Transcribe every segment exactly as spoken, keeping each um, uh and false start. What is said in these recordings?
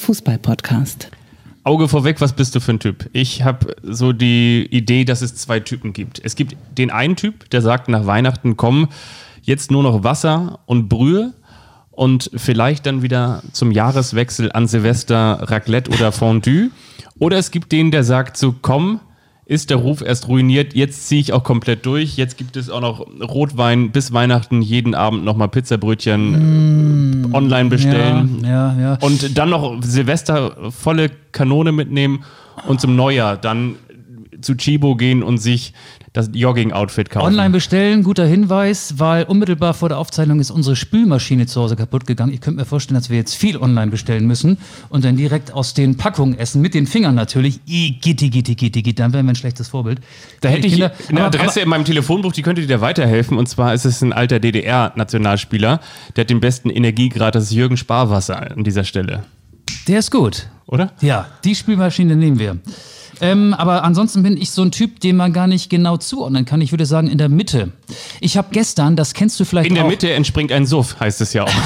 Fußball-Podcast. Auge vorweg, was bist du für ein Typ? Ich habe so die Idee, dass es zwei Typen gibt. Es gibt den einen Typ, der sagt nach Weihnachten, komm, jetzt nur noch Wasser und Brühe und vielleicht dann wieder zum Jahreswechsel an Silvester Raclette oder Fondue. Oder es gibt den, der sagt so, komm, ist der Ruf erst ruiniert, jetzt ziehe ich auch komplett durch, jetzt gibt es auch noch Rotwein bis Weihnachten, jeden Abend nochmal Pizzabrötchen mm, online bestellen ja, ja, ja. und dann noch Silvester volle Kanone mitnehmen und zum Neujahr dann zu Chibo gehen und sich das Jogging-Outfit kaufen. Online bestellen, guter Hinweis, weil unmittelbar vor der Aufzeichnung ist unsere Spülmaschine zu Hause kaputt gegangen. Ich könnte mir vorstellen, dass wir jetzt viel online bestellen müssen und dann direkt aus den Packungen essen, mit den Fingern natürlich. Gitti, gitti, gitti, gitti, dann wären wir ein schlechtes Vorbild. Da hätte ich Kinder, eine aber, Adresse aber, in meinem Telefonbuch, die könnte dir weiterhelfen. Und zwar ist es ein alter D D R-Nationalspieler, der hat den besten Energiegrad, das ist Jürgen Sparwasser an dieser Stelle. Der ist gut. Oder? Ja, die Spülmaschine nehmen wir. Ähm, aber ansonsten bin ich so ein Typ, den man gar nicht genau zuordnen kann. Ich würde sagen, in der Mitte. Ich habe gestern, das kennst du vielleicht auch. In der Mitte entspringt ein Suff, heißt es ja auch.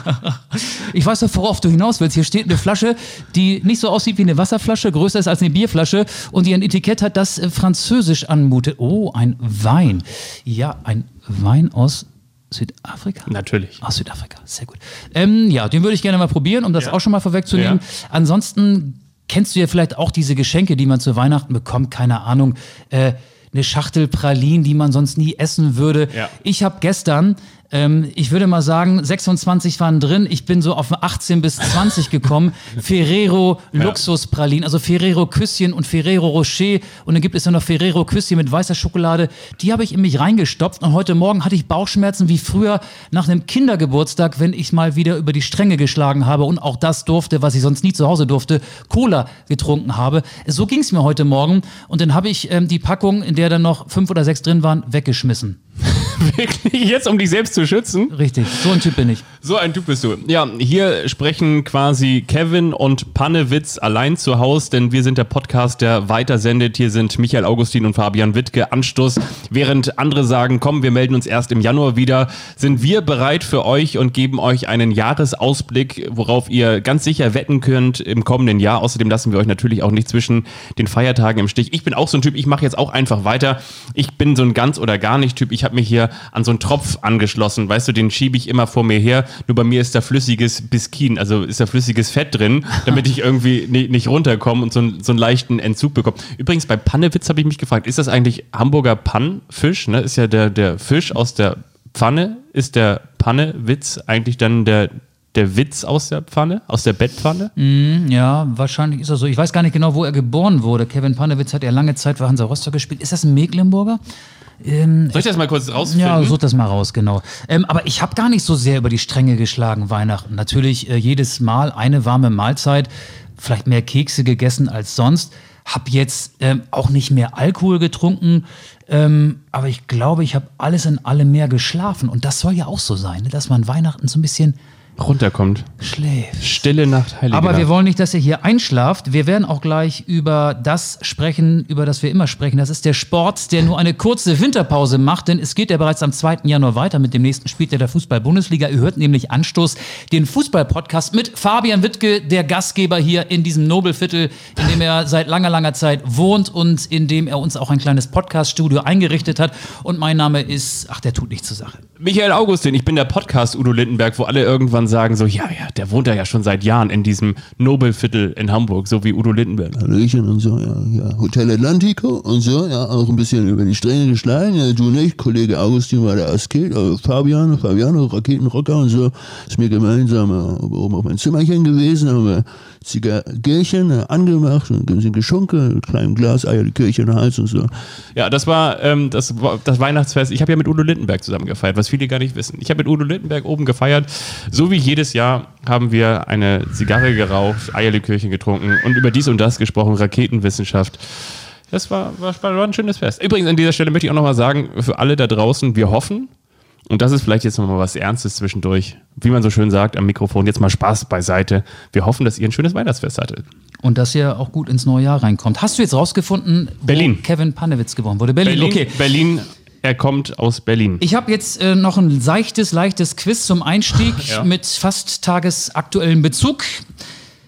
Ich weiß doch, worauf du hinaus willst. Hier steht eine Flasche, die nicht so aussieht wie eine Wasserflasche, größer ist als eine Bierflasche und die ein Etikett hat, das äh, französisch anmutet. Oh, ein Wein. Ja, ein Wein aus Südafrika? Natürlich. Aus Südafrika, sehr gut. Ähm, ja, den würde ich gerne mal probieren, um das ja. auch schon mal vorwegzunehmen. Ja. Ansonsten kennst du ja vielleicht auch diese Geschenke, die man zu Weihnachten bekommt, keine Ahnung, äh, eine Schachtel Pralinen, die man sonst nie essen würde. Ja. Ich habe gestern, ähm, ich würde mal sagen, sechsundzwanzig waren drin, ich bin so auf achtzehn bis zwanzig gekommen, Ferrero ja. Luxuspralinen, also Ferrero Küsschen und Ferrero Rocher und dann gibt es ja noch Ferrero Küsschen mit weißer Schokolade, die habe ich in mich reingestopft und heute Morgen hatte ich Bauchschmerzen wie früher nach einem Kindergeburtstag, wenn ich mal wieder über die Stränge geschlagen habe und auch das durfte, was ich sonst nie zu Hause durfte, Cola getrunken habe. So ging es mir heute Morgen und dann habe ich ähm, die Packung, in der dann noch fünf oder sechs drin waren, weggeschmissen. Wirklich? Jetzt, um dich selbst zu schützen? Richtig, so ein Typ bin ich. So ein Typ bist du. Ja, hier sprechen quasi Kevin und Pannewitz allein zu Hause, denn wir sind der Podcast, der weitersendet. Hier sind Michael Augustin und Fabian Wittke. Anstoß. Während andere sagen, komm, wir melden uns erst im Januar wieder, sind wir bereit für euch und geben euch einen Jahresausblick, worauf ihr ganz sicher wetten könnt im kommenden Jahr. Außerdem lassen wir euch natürlich auch nicht zwischen den Feiertagen im Stich. Ich bin auch so ein Typ, ich mache jetzt auch einfach weiter. Ich bin so ein ganz oder gar nicht Typ. Ich habe mich hier an so einen Tropf angeschlossen, weißt du, den schiebe ich immer vor mir her, nur bei mir ist da flüssiges Biskin, also ist da flüssiges Fett drin, damit ich irgendwie nicht, nicht runterkomme und so einen, so einen leichten Entzug bekomme. Übrigens, bei Pannewitz habe ich mich gefragt, ist das eigentlich Hamburger Pannfisch, ne? Ist ja der, der Fisch aus der Pfanne, ist der Pannewitz eigentlich dann der Der Witz aus der Pfanne, aus der Bettpfanne? Mm, ja, wahrscheinlich ist er so. Ich weiß gar nicht genau, wo er geboren wurde. Kevin Pannewitz hat ja lange Zeit für Hansa Rostock gespielt. Ist das ein Mecklenburger? Ähm, Soll ich das mal kurz rausfinden? Ja, such das mal raus, genau. Ähm, aber ich habe gar nicht so sehr über die Stränge geschlagen, Weihnachten. Natürlich äh, jedes Mal eine warme Mahlzeit, vielleicht mehr Kekse gegessen als sonst. Hab jetzt ähm, auch nicht mehr Alkohol getrunken, ähm, aber ich glaube, ich habe alles in allem mehr geschlafen. Und das soll ja auch so sein, ne? Dass man Weihnachten so ein bisschen runterkommt. Schläft. Stille Nacht, heilige Aber Nacht. wir wollen nicht, dass ihr hier einschlaft. Wir werden auch gleich über das sprechen, über das wir immer sprechen. Das ist der Sport, der nur eine kurze Winterpause macht, denn es geht ja bereits am zweiten Januar weiter mit dem nächsten Spiel der Fußball-Bundesliga. Ihr hört nämlich Anstoß, den Fußball-Podcast mit Fabian Wittke, der Gastgeber hier in diesem Nobelviertel, in dem er seit langer, langer Zeit wohnt und in dem er uns auch ein kleines Podcast-Studio eingerichtet hat. Und mein Name ist, ach, der tut nichts zur Sache. Michael Augustin, ich bin der Podcast Udo Lindenberg, wo alle irgendwann sagen so, ja, ja, der wohnt da ja schon seit Jahren in diesem Nobelviertel in Hamburg, so wie Udo Lindenberg. Hallöchen und so, ja, ja. Hotel Atlantico und so, ja, auch ein bisschen über die Stränge geschlagen, ja, du nicht, Kollege Augustin war der Asket, äh, Fabian, Fabiano, Raketenrocker und so, ist mir gemeinsam äh, oben auf mein Zimmerchen gewesen, haben wir Zigarrchen äh, angemacht und ein bisschen geschunkelt, ein kleines Glas Eierlikörchen in den Hals und so. Ja, das war ähm, das, das Weihnachtsfest. Ich habe ja mit Udo Lindenberg zusammen gefeiert, was viele gar nicht wissen. Ich habe mit Udo Lindenberg oben gefeiert. So wie jedes Jahr haben wir eine Zigarre geraucht, Eierlikörchen getrunken und über dies und das gesprochen, Raketenwissenschaft. Das war, war, war ein schönes Fest. Übrigens an dieser Stelle möchte ich auch nochmal sagen, für alle da draußen, wir hoffen, und das ist vielleicht jetzt nochmal was Ernstes zwischendurch, wie man so schön sagt am Mikrofon, jetzt mal Spaß beiseite. Wir hoffen, dass ihr ein schönes Weihnachtsfest hattet. Und dass ihr auch gut ins neue Jahr reinkommt. Hast du jetzt rausgefunden, wo Berlin. Kevin Pannewitz geboren wurde? Berlin, Berlin, okay. Berlin, er kommt aus Berlin. Ich habe jetzt äh, noch ein seichtes, leichtes Quiz zum Einstieg ja. mit fast tagesaktuellem Bezug.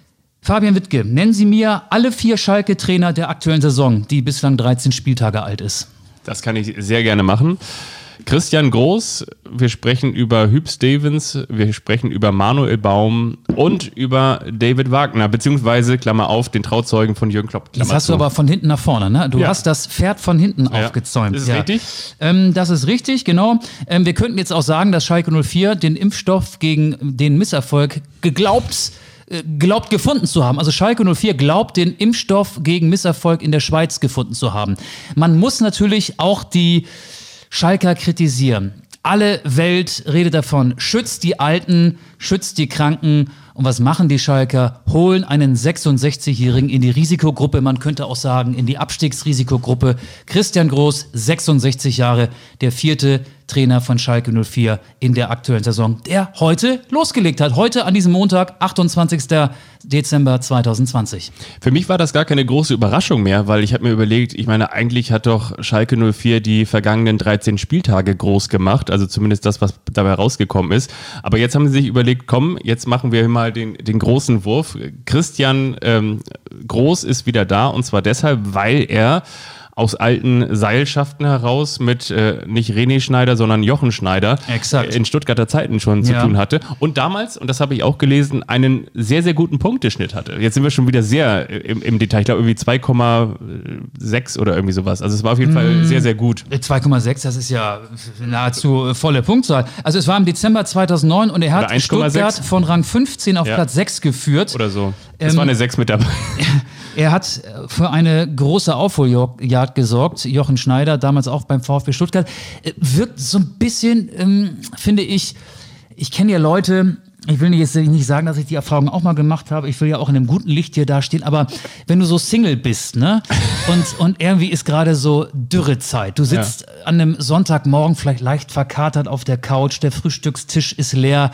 Fabian Wittke, nennen Sie mir alle vier Schalke-Trainer der aktuellen Saison, die bislang dreizehn Spieltage alt ist. Das kann ich sehr gerne machen. Christian Groß, wir sprechen über Hüb Stevens, wir sprechen über Manuel Baum und über David Wagner, beziehungsweise, Klammer auf, den Trauzeugen von Jürgen Klopp. Klammer Jetzt hast zu. Du aber von hinten nach vorne, ne? Du ja. hast das Pferd von hinten ja. aufgezäumt. Ist es ja. richtig? Ähm, das ist richtig, genau. Ähm, wir könnten jetzt auch sagen, dass Schalke null vier den Impfstoff gegen den Misserfolg geglaubt glaubt gefunden zu haben. Also Schalke null vier glaubt, den Impfstoff gegen Misserfolg in der Schweiz gefunden zu haben. Man muss natürlich auch die Schalker kritisieren. Alle Welt redet davon, schützt die Alten, schützt die Kranken. Und was machen die Schalker? Holen einen sechsundsechzigjährigen in die Risikogruppe, man könnte auch sagen in die Abstiegsrisikogruppe. Christian Groß, sechsundsechzig Jahre, der vierte Trainer von Schalke null vier in der aktuellen Saison, der heute losgelegt hat. Heute an diesem Montag, achtundzwanzigster Dezember zweitausendzwanzig. Für mich war das gar keine große Überraschung mehr, weil ich habe mir überlegt, ich meine, eigentlich hat doch Schalke null vier die vergangenen dreizehn Spieltage groß gemacht, also zumindest das, was dabei rausgekommen ist. Aber jetzt haben sie sich überlegt, komm, jetzt machen wir mal den, den großen Wurf. Christian ähm, Groß ist wieder da, und zwar deshalb, weil er aus alten Seilschaften heraus mit äh, nicht René Schneider, sondern Jochen Schneider Exakt. in Stuttgarter Zeiten schon zu ja. tun hatte. Und damals, und das habe ich auch gelesen, einen sehr, sehr guten Punkteschnitt hatte. Jetzt sind wir schon wieder sehr im, im Detail. Ich glaube irgendwie zwei Komma sechs oder irgendwie sowas. Also es war auf jeden mm. Fall sehr, sehr gut. zwei Komma sechs, das ist ja nahezu volle Punktzahl. Also es war im Dezember zweitausendneun und er hat Stuttgart von Rang fünfzehn auf ja. Platz sechs geführt. Oder so. Es ähm, war eine sechs mit dabei. Er hat für eine große Aufholjagd gesorgt. Jochen Schneider, damals auch beim VfB Stuttgart, wirkt so ein bisschen, ähm, finde ich, ich kenne ja Leute, ich will jetzt nicht sagen, dass ich die Erfahrung auch mal gemacht habe, ich will ja auch in einem guten Licht hier dastehen, aber wenn du so Single bist, ne, und, und irgendwie ist gerade so Dürrezeit, du sitzt ja. an einem Sonntagmorgen vielleicht leicht verkatert auf der Couch, der Frühstückstisch ist leer,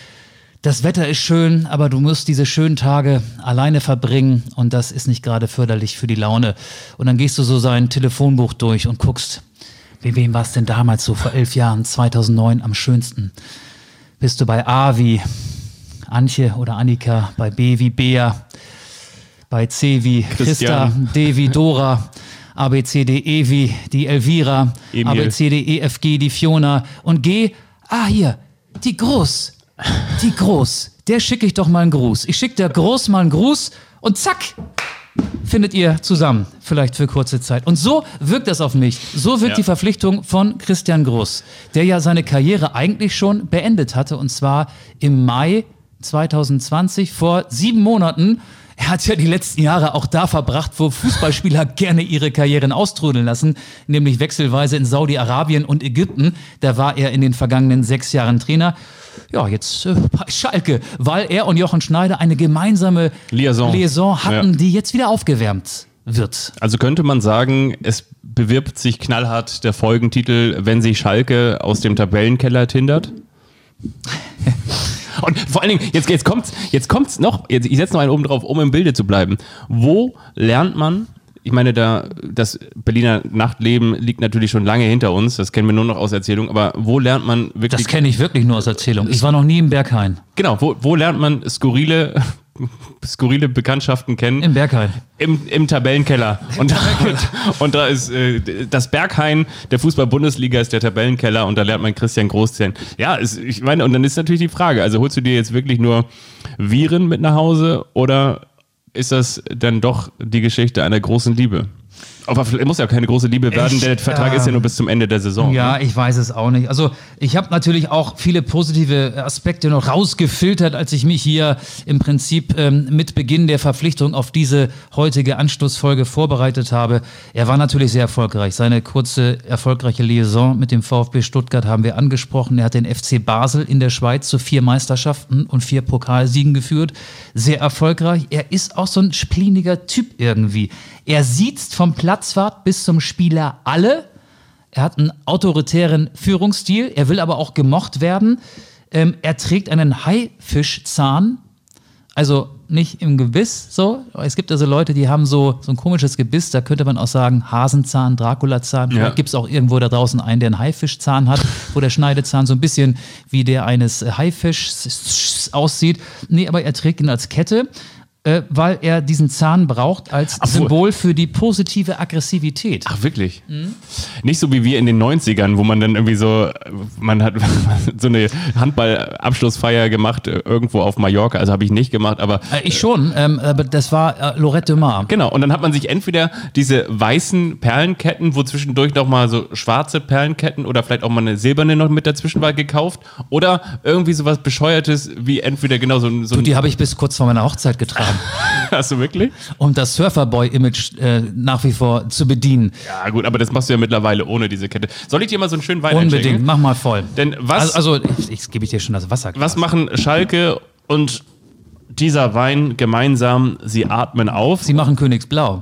das Wetter ist schön, aber du musst diese schönen Tage alleine verbringen und das ist nicht gerade förderlich für die Laune. Und dann gehst du so sein Telefonbuch durch und guckst, wie wem war es denn damals so vor elf Jahren, zweitausendneun am schönsten? Bist du bei A wie Antje oder Annika, bei B wie Bea, bei C wie Christa, Christian. D wie Dora, A, B, C, D, E wie die Elvira, Emil. A, B, C, D, E, F, G die Fiona und G, ah hier, die Groß. Die Groß, der schicke ich doch mal einen Gruß. Ich schicke der Groß mal einen Gruß und zack, findet ihr zusammen, vielleicht für kurze Zeit. Und so wirkt das auf mich. So wirkt ja. die Verpflichtung von Christian Groß, der ja seine Karriere eigentlich schon beendet hatte, und zwar im Mai zweitausendzwanzig, vor sieben Monaten. Er hat ja die letzten Jahre auch da verbracht, wo Fußballspieler gerne ihre Karrieren austrudeln lassen, nämlich wechselweise in Saudi-Arabien und Ägypten. Da war er in den vergangenen sechs Jahren Trainer. Ja, jetzt äh, bei Schalke, weil er und Jochen Schneider eine gemeinsame Liaison, Liaison hatten, ja. die jetzt wieder aufgewärmt wird. Also könnte man sagen, es bewirbt sich knallhart der Folgentitel, wenn sich Schalke aus dem Tabellenkeller tindert? Und vor allen Dingen, jetzt, jetzt kommt's, jetzt kommt's noch, jetzt, ich setze noch einen oben drauf, um im Bilde zu bleiben. Wo lernt man, ich meine, da, das Berliner Nachtleben liegt natürlich schon lange hinter uns, das kennen wir nur noch aus Erzählung, aber wo lernt man wirklich... Das kenne ich wirklich nur aus Erzählung. Ich war noch nie im Berghain. Genau, wo, wo lernt man skurrile... skurrile Bekanntschaften kennen. Im Berghain. Im, im Tabellenkeller. Und, und, und da ist äh, das Berghain der Fußball-Bundesliga ist der Tabellenkeller und da lernt man Christian Groß kennen. Ja, ist, ich meine, und dann ist natürlich die Frage, also holst du dir jetzt wirklich nur Viren mit nach Hause oder ist das dann doch die Geschichte einer großen Liebe? Aber es muss ja keine große Liebe werden, ich, der Vertrag ähm, ist ja nur bis zum Ende der Saison. Ja, ne? Ich weiß es auch nicht. Also ich habe natürlich auch viele positive Aspekte noch rausgefiltert, als ich mich hier im Prinzip ähm, mit Beginn der Verpflichtung auf diese heutige Anstoßfolge vorbereitet habe. Er war natürlich sehr erfolgreich. Seine kurze, erfolgreiche Liaison mit dem VfB Stuttgart haben wir angesprochen. Er hat den F C Basel in der Schweiz zu vier Meisterschaften und vier Pokalsiegen geführt. Sehr erfolgreich. Er ist auch so ein spliniger Typ irgendwie. Er siezt vom Platzwart bis zum Spieler alle. Er hat einen autoritären Führungsstil. Er will aber auch gemocht werden. Ähm, er trägt einen Haifischzahn. Also nicht im Gebiss so. Es gibt also Leute, die haben so, so ein komisches Gebiss. Da könnte man auch sagen Hasenzahn, Draculazahn. Vielleicht ja. gibt es auch irgendwo da draußen einen, der einen Haifischzahn hat, wo der Schneidezahn so ein bisschen wie der eines Haifischs aussieht. Nee, aber er trägt ihn als Kette. äh, weil er diesen Zahn braucht als Ach, Symbol für die positive Aggressivität. Ach, wirklich? Mhm. Nicht so wie wir in den neunzigern, wo man dann irgendwie so, man hat so eine Handballabschlussfeier gemacht, irgendwo auf Mallorca, also habe ich nicht gemacht, aber... Äh, ich schon, ähm, aber das war äh, Lorette de Mar. Genau, und dann hat man sich entweder diese weißen Perlenketten, wo zwischendurch noch mal so schwarze Perlenketten oder vielleicht auch mal eine silberne noch mit dazwischen war gekauft, oder irgendwie sowas Bescheuertes wie entweder genau so ein... So du, die habe ich bis kurz vor meiner Hochzeit getragen. Hast du wirklich? Um das Surferboy-Image äh, nach wie vor zu bedienen. Ja gut, aber das machst du ja mittlerweile ohne diese Kette. Soll ich dir mal so einen schönen Wein Unbedingt, einschenken? mach mal voll. Denn was... Also, also ich, ich gebe ich dir schon das Wasser. Was machen Schalke und dieser Wein gemeinsam? Sie atmen auf. Sie machen Königsblau.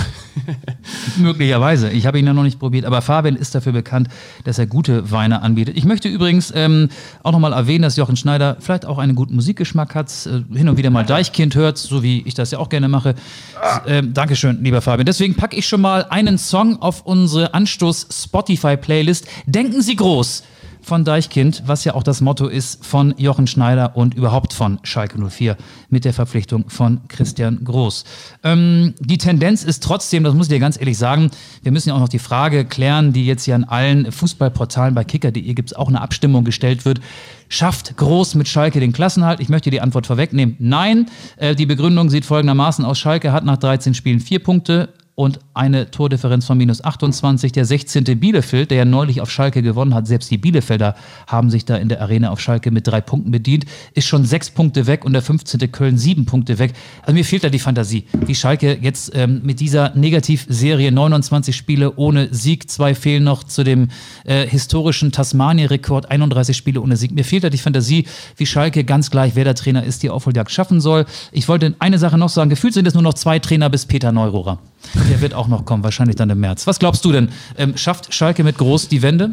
Möglicherweise. Ich habe ihn ja noch nicht probiert, aber Fabian ist dafür bekannt, dass er gute Weine anbietet. Ich möchte übrigens ähm, auch nochmal erwähnen, dass Jochen Schneider vielleicht auch einen guten Musikgeschmack hat, äh, hin und wieder mal Deichkind hört, so wie ich das ja auch gerne mache. Ähm, Dankeschön, lieber Fabian. Deswegen packe ich schon mal einen Song auf unsere Anstoß-Spotify-Playlist. Denken Sie groß von Deichkind, was ja auch das Motto ist von Jochen Schneider und überhaupt von Schalke null vier mit der Verpflichtung von Christian Groß. Ähm, die Tendenz ist trotzdem, das muss ich dir ganz ehrlich sagen, wir müssen ja auch noch die Frage klären, die jetzt hier an allen Fußballportalen bei kicker punkt de gibt es auch eine Abstimmung gestellt wird. Schafft Groß mit Schalke den Klassenhalt? Ich möchte die Antwort vorwegnehmen. Nein, äh, die Begründung sieht folgendermaßen aus. Schalke hat nach dreizehn Spielen vier Punkte und eine Tordifferenz von minus achtundzwanzig. Der sechzehnte Bielefeld, der ja neulich auf Schalke gewonnen hat, selbst die Bielefelder haben sich da in der Arena auf Schalke mit drei Punkten bedient, ist schon sechs Punkte weg und der fünfzehnte Köln sieben Punkte weg. Also mir fehlt da die Fantasie, wie Schalke jetzt ähm, mit dieser Negativserie neunundzwanzig Spiele ohne Sieg, zwei fehlen noch zu dem äh, historischen Tasmania-Rekord, einunddreißig Spiele ohne Sieg. Mir fehlt da die Fantasie, wie Schalke, ganz gleich, wer der Trainer ist, die Aufholjagd schaffen soll. Ich wollte eine Sache noch sagen, gefühlt sind es nur noch zwei Trainer bis Peter Neururer. Der wird auch noch kommen, wahrscheinlich dann im März. Was glaubst du denn? Ähm, schafft Schalke mit Groß die Wende?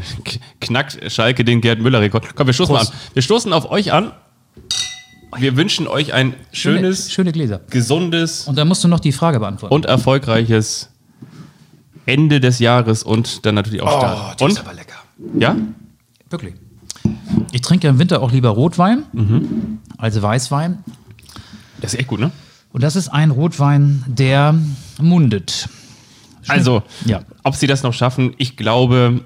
Knackt Schalke den Gerd Müller-Rekord? Komm, wir stoßen mal an. Wir stoßen auf euch an. Wir wünschen euch ein schönes, schöne, schöne Gläser, gesundes und dann musst du noch die Frage beantworten. Und erfolgreiches Ende des Jahres und dann natürlich auch Start. Oh, das ist aber lecker. Ja? Wirklich. Ich trinke ja im Winter auch lieber Rotwein mhm. als Weißwein. Das ist echt gut, ne? Und das ist ein Rotwein, der mundet. Schön. Also, ja. Ob sie das noch schaffen, ich glaube,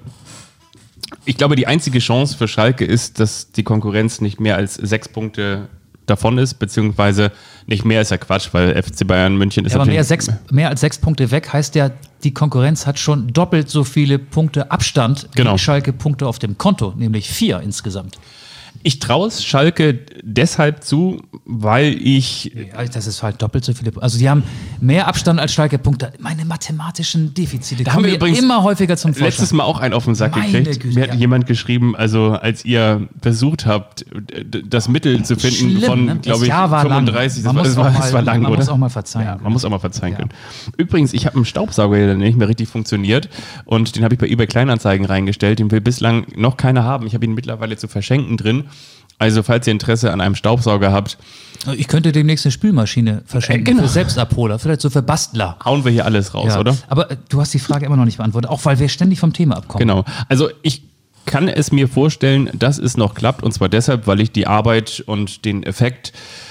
ich glaube, die einzige Chance für Schalke ist, dass die Konkurrenz nicht mehr als sechs Punkte davon ist, beziehungsweise nicht mehr ist ja Quatsch, weil F C Bayern München ist ja, aber mehr, sechs, mehr als sechs Punkte weg heißt ja, die Konkurrenz hat schon doppelt so viele Punkte Abstand genau. wie Schalke Punkte auf dem Konto, nämlich vier insgesamt. Ich traue es Schalke deshalb zu, weil ich... Ja, das ist halt doppelt so viele... Also die haben mehr Abstand als Schalke Punkte. Meine mathematischen Defizite da haben wir übrigens immer häufiger zum Vorschein. Letztes Mal auch einen auf den Sack Meine gekriegt. Güte, Mir hat ja. jemand geschrieben, also als ihr versucht habt, das Mittel zu finden Schlimm, von, ne? glaube ich, Jahr war fünfunddreißig. Lang. Das, das, war, mal, das war lang, man oder? Man muss auch mal verzeihen ja, können. Man muss auch mal verzeihen ja. können. Übrigens, ich habe einen Staubsauger, der nicht mehr richtig funktioniert und den habe ich bei eBay Kleinanzeigen reingestellt. Den will bislang noch keiner haben. Ich habe ihn mittlerweile zu verschenken drin. Also, falls ihr Interesse an einem Staubsauger habt. Ich könnte demnächst eine Spülmaschine verschenken. Äh, genau. Für Selbstabholer, vielleicht so für Bastler. Hauen wir hier alles raus, ja. oder? Aber äh, du hast die Frage immer noch nicht beantwortet, auch weil wir ständig vom Thema abkommen. Genau. Also, ich kann es mir vorstellen, dass es noch klappt. Und zwar deshalb, weil ich die Arbeit und den Effekt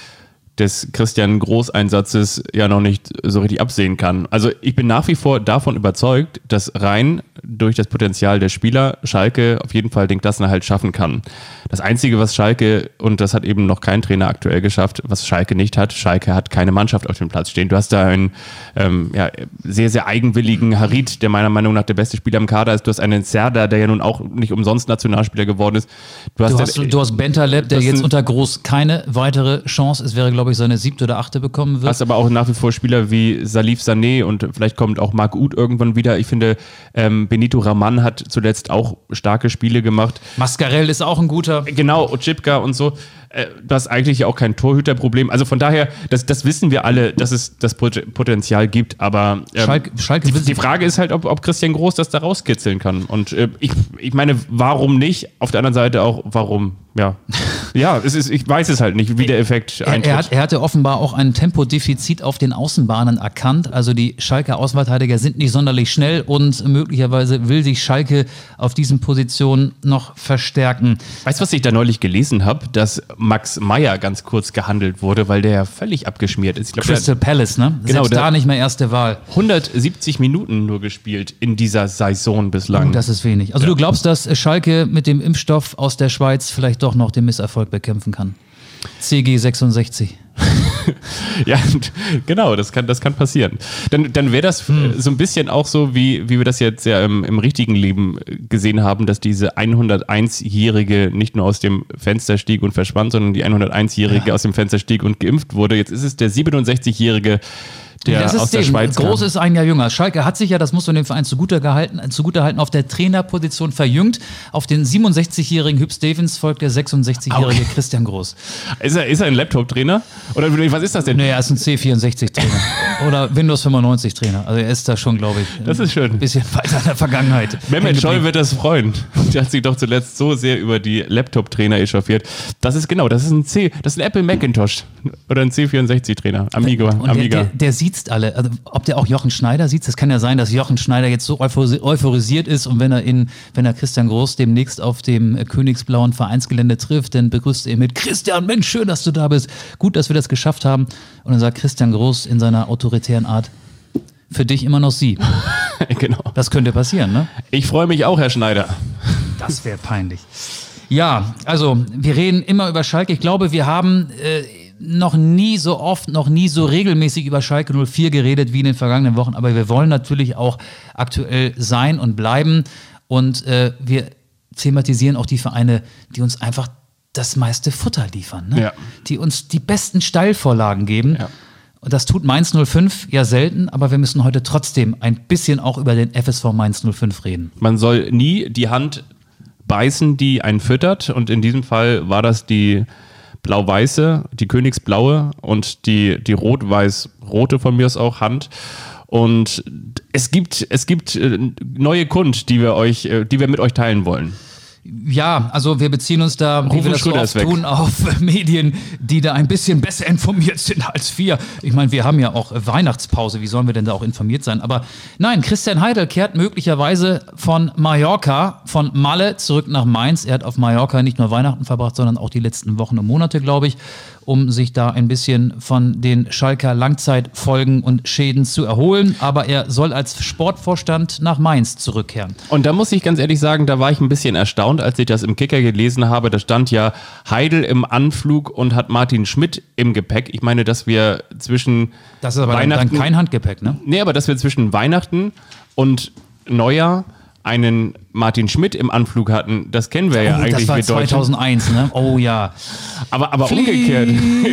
des Christian Groß-Einsatzes ja noch nicht so richtig absehen kann. Also ich bin nach wie vor davon überzeugt, dass rein durch das Potenzial der Spieler Schalke auf jeden Fall den Klassenerhalt schaffen kann. Das Einzige, was Schalke, und das hat eben noch kein Trainer aktuell geschafft, was Schalke nicht hat, Schalke hat keine Mannschaft auf dem Platz stehen. Du hast da einen ähm, ja, sehr, sehr eigenwilligen Harit, der meiner Meinung nach der beste Spieler im Kader ist. Du hast einen Serdar, der ja nun auch nicht umsonst Nationalspieler geworden ist. Du hast, du hast, der, du hast Bentaleb, der jetzt ein, unter Groß keine weitere Chance, es wäre glaube ich seine siebte oder achte bekommen wird. Hast aber auch nach wie vor Spieler wie Salif Sané und vielleicht kommt auch Marc Uth irgendwann wieder. Ich finde, ähm, Benito Raman hat zuletzt auch starke Spiele gemacht. Mascarell ist auch ein guter. Genau, Otschipka und so. Äh, das ist eigentlich auch kein Torhüterproblem. Also von daher, das, das wissen wir alle, dass es das Potenzial gibt. Aber ähm, Schalke, Schalke die, die Frage ist halt, ob, ob Christian Groß das da rauskitzeln kann. Und äh, ich, ich meine, warum nicht? Auf der anderen Seite auch, warum, ja. Ja, es ist, ich weiß es halt nicht, wie der Effekt eintritt. Er, er, hat, er hatte offenbar auch ein Tempodefizit auf den Außenbahnen erkannt. Also die Schalker Außenverteidiger sind nicht sonderlich schnell und möglicherweise will sich Schalke auf diesen Positionen noch verstärken. Weißt du, was ich da neulich gelesen habe? Dass Max Meyer ganz kurz gehandelt wurde, weil der ja völlig abgeschmiert ist. Ich glaub, Crystal Palace, ne? Genau, Selbst da nicht mehr erste Wahl. hundertsiebzig Minuten nur gespielt in dieser Saison bislang. Oh, das ist wenig. Also Ja. du glaubst, dass Schalke mit dem Impfstoff aus der Schweiz vielleicht doch noch den Misserfolg bekämpfen kann? C G sechsundsechzig. Ja, genau, das kann, das kann passieren. Dann, dann wäre das hm. so ein bisschen auch so, wie, wie wir das jetzt ja im, im richtigen Leben gesehen haben, dass diese hunderteins-Jährige nicht nur aus dem Fenster stieg und verschwand, sondern die hunderteins-Jährige ja. aus dem Fenster stieg und geimpft wurde. Jetzt ist es der siebenundsechzig-Jährige, der das ist aus der dem. Schweiz kam. Groß ist ein Jahr jünger. Schalke hat sich ja, das muss man dem Verein zugute gehalten, zugutehalten, auf der Trainerposition verjüngt. Auf den siebenundsechzigjährigen Hüb Stevens folgt der sechsundsechzigjährige okay. Christian Groß. Ist er, ist er ein Laptop-Trainer? Oder was ist das denn? Nee, er ist ein C vierundsechzig-Trainer. Oder Windows fünfundneunzig-Trainer. Also er ist da schon, glaube ich, das ist schön. Ein bisschen weiter in der Vergangenheit. Mehmet Scholl wird das freuen. Der hat sich doch zuletzt so sehr über die Laptop-Trainer echauffiert. Das ist genau, das ist ein C, das ist ein Apple Macintosh oder ein C vierundsechzig-Trainer. Amigo, und Amiga. Der, der, der sieht alle. Also, ob der auch Jochen Schneider sieht, das kann ja sein, dass Jochen Schneider jetzt so euphorisiert ist und wenn er in, wenn er Christian Groß demnächst auf dem königsblauen Vereinsgelände trifft, dann begrüßt er ihn mit: Christian, Mensch, schön, dass du da bist. Gut, dass wir das geschafft haben. Und dann sagt Christian Groß in seiner autoritären Art: Für dich immer noch Sie. Genau. Das könnte passieren, ne? Ich freue mich auch, Herr Schneider. Das wäre peinlich. Ja, also wir reden immer über Schalke. Ich glaube, wir haben äh, noch nie so oft, noch nie so regelmäßig über Schalke null vier geredet wie in den vergangenen Wochen. Aber wir wollen natürlich auch aktuell sein und bleiben. Und äh, wir thematisieren auch die Vereine, die uns einfach das meiste Futter liefern. Ne? Ja. Die uns die besten Steilvorlagen geben. Ja. Und das tut Mainz null fünf ja selten, aber wir müssen heute trotzdem ein bisschen auch über den F S V Mainz null fünf reden. Man soll nie die Hand beißen, die einen füttert. Und in diesem Fall war das die blau-weiße, die königsblaue und die, die rot-weiß-rote von mir aus auch Hand. Und es gibt, es gibt neue Kund, die wir euch, die wir mit euch teilen wollen. Ja, also wir beziehen uns da, wie wir das so oft tun, auf Medien, die da ein bisschen besser informiert sind als wir. Ich meine, wir haben ja auch Weihnachtspause, wie sollen wir denn da auch informiert sein? Aber nein, Christian Heidel kehrt möglicherweise von Mallorca, von Malle zurück nach Mainz. Er hat auf Mallorca nicht nur Weihnachten verbracht, sondern auch die letzten Wochen und Monate, glaube ich, um sich da ein bisschen von den Schalker Langzeitfolgen und Schäden zu erholen. Aber er soll als Sportvorstand nach Mainz zurückkehren. Und da muss ich ganz ehrlich sagen, da war ich ein bisschen erstaunt, als ich das im Kicker gelesen habe. Da stand ja Heidel im Anflug und hat Martin Schmidt im Gepäck. Ich meine, dass wir zwischen Das ist aber Weihnachten, dann kein Handgepäck, ne? Nee, aber dass wir zwischen Weihnachten und Neujahr einen Martin Schmidt im Anflug hatten, das kennen wir ja oh, eigentlich. Das war wie Deutsche. zweitausendeins, ne? Oh ja. Aber, aber umgekehrt.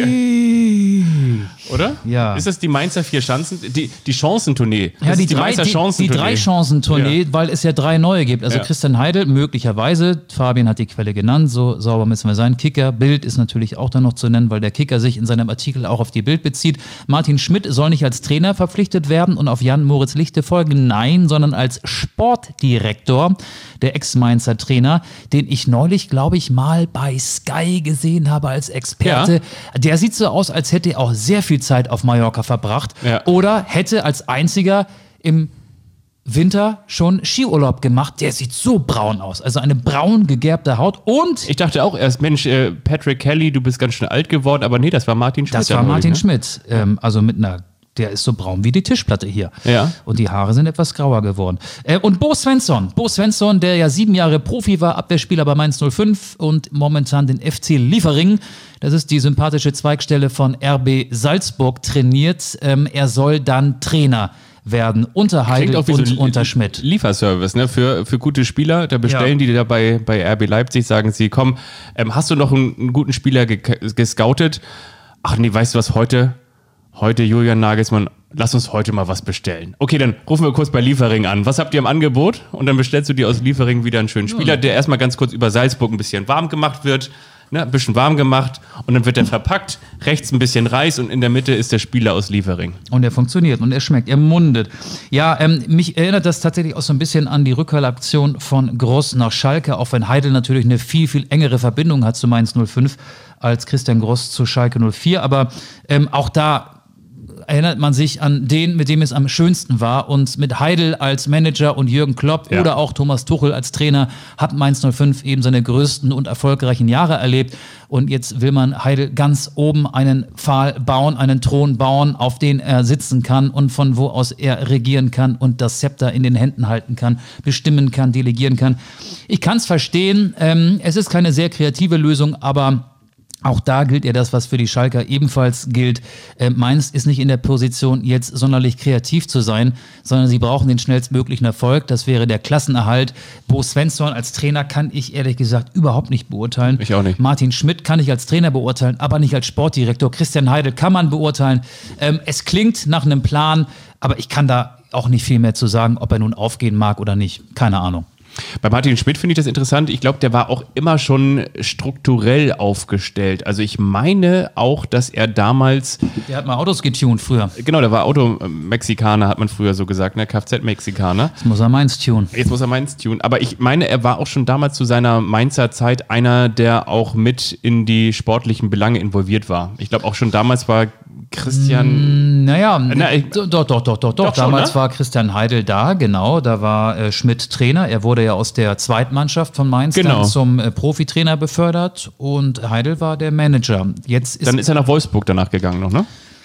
Oder? Ja. Ist das die Mainzer vier Schanzen? Die, die Chancentournee. Das Ja, die ist die drei, Mainzer die, die Chancentournee. drei Chancentournee, Ja. weil es ja drei neue gibt. Also Ja. Christian Heidel möglicherweise, Fabian hat die Quelle genannt, so sauber müssen wir sein. Kicker, Bild ist natürlich auch dann noch zu nennen, weil der Kicker sich in seinem Artikel auch auf die Bild bezieht. Martin Schmidt soll nicht als Trainer verpflichtet werden und auf Jan-Moritz Lichte folgen, nein, sondern als Sportdirektor, der Ex-Mainzer Trainer, den ich neulich, glaube ich, mal bei Sky gesehen habe als Experte. Ja. Der sieht so aus, als hätte er auch sehr viel Zeit auf Mallorca verbracht Ja. oder hätte als einziger im Winter schon Skiurlaub gemacht. Der sieht so braun aus. Also eine braun gegerbte Haut und... Ich dachte auch erst, Mensch, äh, Patrick Kelly, du bist ganz schön alt geworden, aber nee, das war Martin Schmidt. Das war neulich, Martin ne? Schmidt. Ähm, also mit einer... Der ist so braun wie die Tischplatte hier. Ja. Und die Haare sind etwas grauer geworden. Äh, und Bo Svensson. Bo Svensson, der ja sieben Jahre Profi war, Abwehrspieler bei Mainz null fünf und momentan den F C Liefering. Das ist die sympathische Zweigstelle von R B Salzburg trainiert. Ähm, er soll dann Trainer werden unter Heidel auch wie und so ein unter Schmidt. Lieferservice, ne? Für, für gute Spieler. Da bestellen Ja. die da bei, bei R B Leipzig, sagen sie, komm, ähm, hast du noch einen, einen guten Spieler ge gescoutet? Ach nee, weißt du was, heute... Heute Julian Nagelsmann, lass uns heute mal was bestellen. Okay, dann rufen wir kurz bei Liefering an. Was habt ihr im Angebot? Und dann bestellst du dir aus Liefering wieder einen schönen Spieler, der erstmal ganz kurz über Salzburg ein bisschen warm gemacht wird. ne, ein bisschen warm gemacht und dann wird er verpackt, rechts ein bisschen Reis und in der Mitte ist der Spieler aus Liefering. Und er funktioniert und er schmeckt, er mundet. Ja, ähm, mich erinnert das tatsächlich auch so ein bisschen an die Rückkehraktion von Gross nach Schalke, auch wenn Heidel natürlich eine viel, viel engere Verbindung hat zu Mainz null fünf als Christian Gross zu Schalke null vier. Aber ähm, auch da erinnert man sich an den, mit dem es am schönsten war. Und mit Heidel als Manager und Jürgen Klopp ja. oder auch Thomas Tuchel als Trainer hat Mainz null fünf eben seine größten und erfolgreichen Jahre erlebt. Und jetzt will man Heidel ganz oben einen Pfahl bauen, einen Thron bauen, auf den er sitzen kann und von wo aus er regieren kann und das Zepter in den Händen halten kann, bestimmen kann, delegieren kann. Ich kann es verstehen. Ähm, es ist keine sehr kreative Lösung, aber auch da gilt ja das, was für die Schalker ebenfalls gilt. Äh, Mainz ist nicht in der Position, jetzt sonderlich kreativ zu sein, sondern sie brauchen den schnellstmöglichen Erfolg. Das wäre der Klassenerhalt. Bo Svensson als Trainer kann ich ehrlich gesagt überhaupt nicht beurteilen. Ich auch nicht. Martin Schmidt kann ich als Trainer beurteilen, aber nicht als Sportdirektor. Christian Heidel kann man beurteilen. Ähm, es klingt nach einem Plan, aber ich kann da auch nicht viel mehr zu sagen, ob er nun aufgehen mag oder nicht. Keine Ahnung. Bei Martin Schmidt finde ich das interessant. Ich glaube, der war auch immer schon strukturell aufgestellt. Also ich meine auch, dass er damals... Der hat mal Autos getuned früher. Genau, der war Automexikaner, hat man früher so gesagt, ne? Kfz-Mexikaner. Jetzt muss er Mainz tunen. Jetzt muss er Mainz tunen. Aber ich meine, er war auch schon damals zu seiner Mainzer Zeit einer, der auch mit in die sportlichen Belange involviert war. Ich glaube, auch schon damals war Christian... Naja, Na, ich, doch, doch, doch, doch, doch. doch damals schon, ne? War Christian Heidel da, genau. Da war äh, Schmidt Trainer. Er wurde ja aus der Zweitmannschaft von Mainz genau. dann zum äh, Profitrainer befördert und Heidel war der Manager. Jetzt ist dann ist er nach Wolfsburg danach gegangen noch, ne?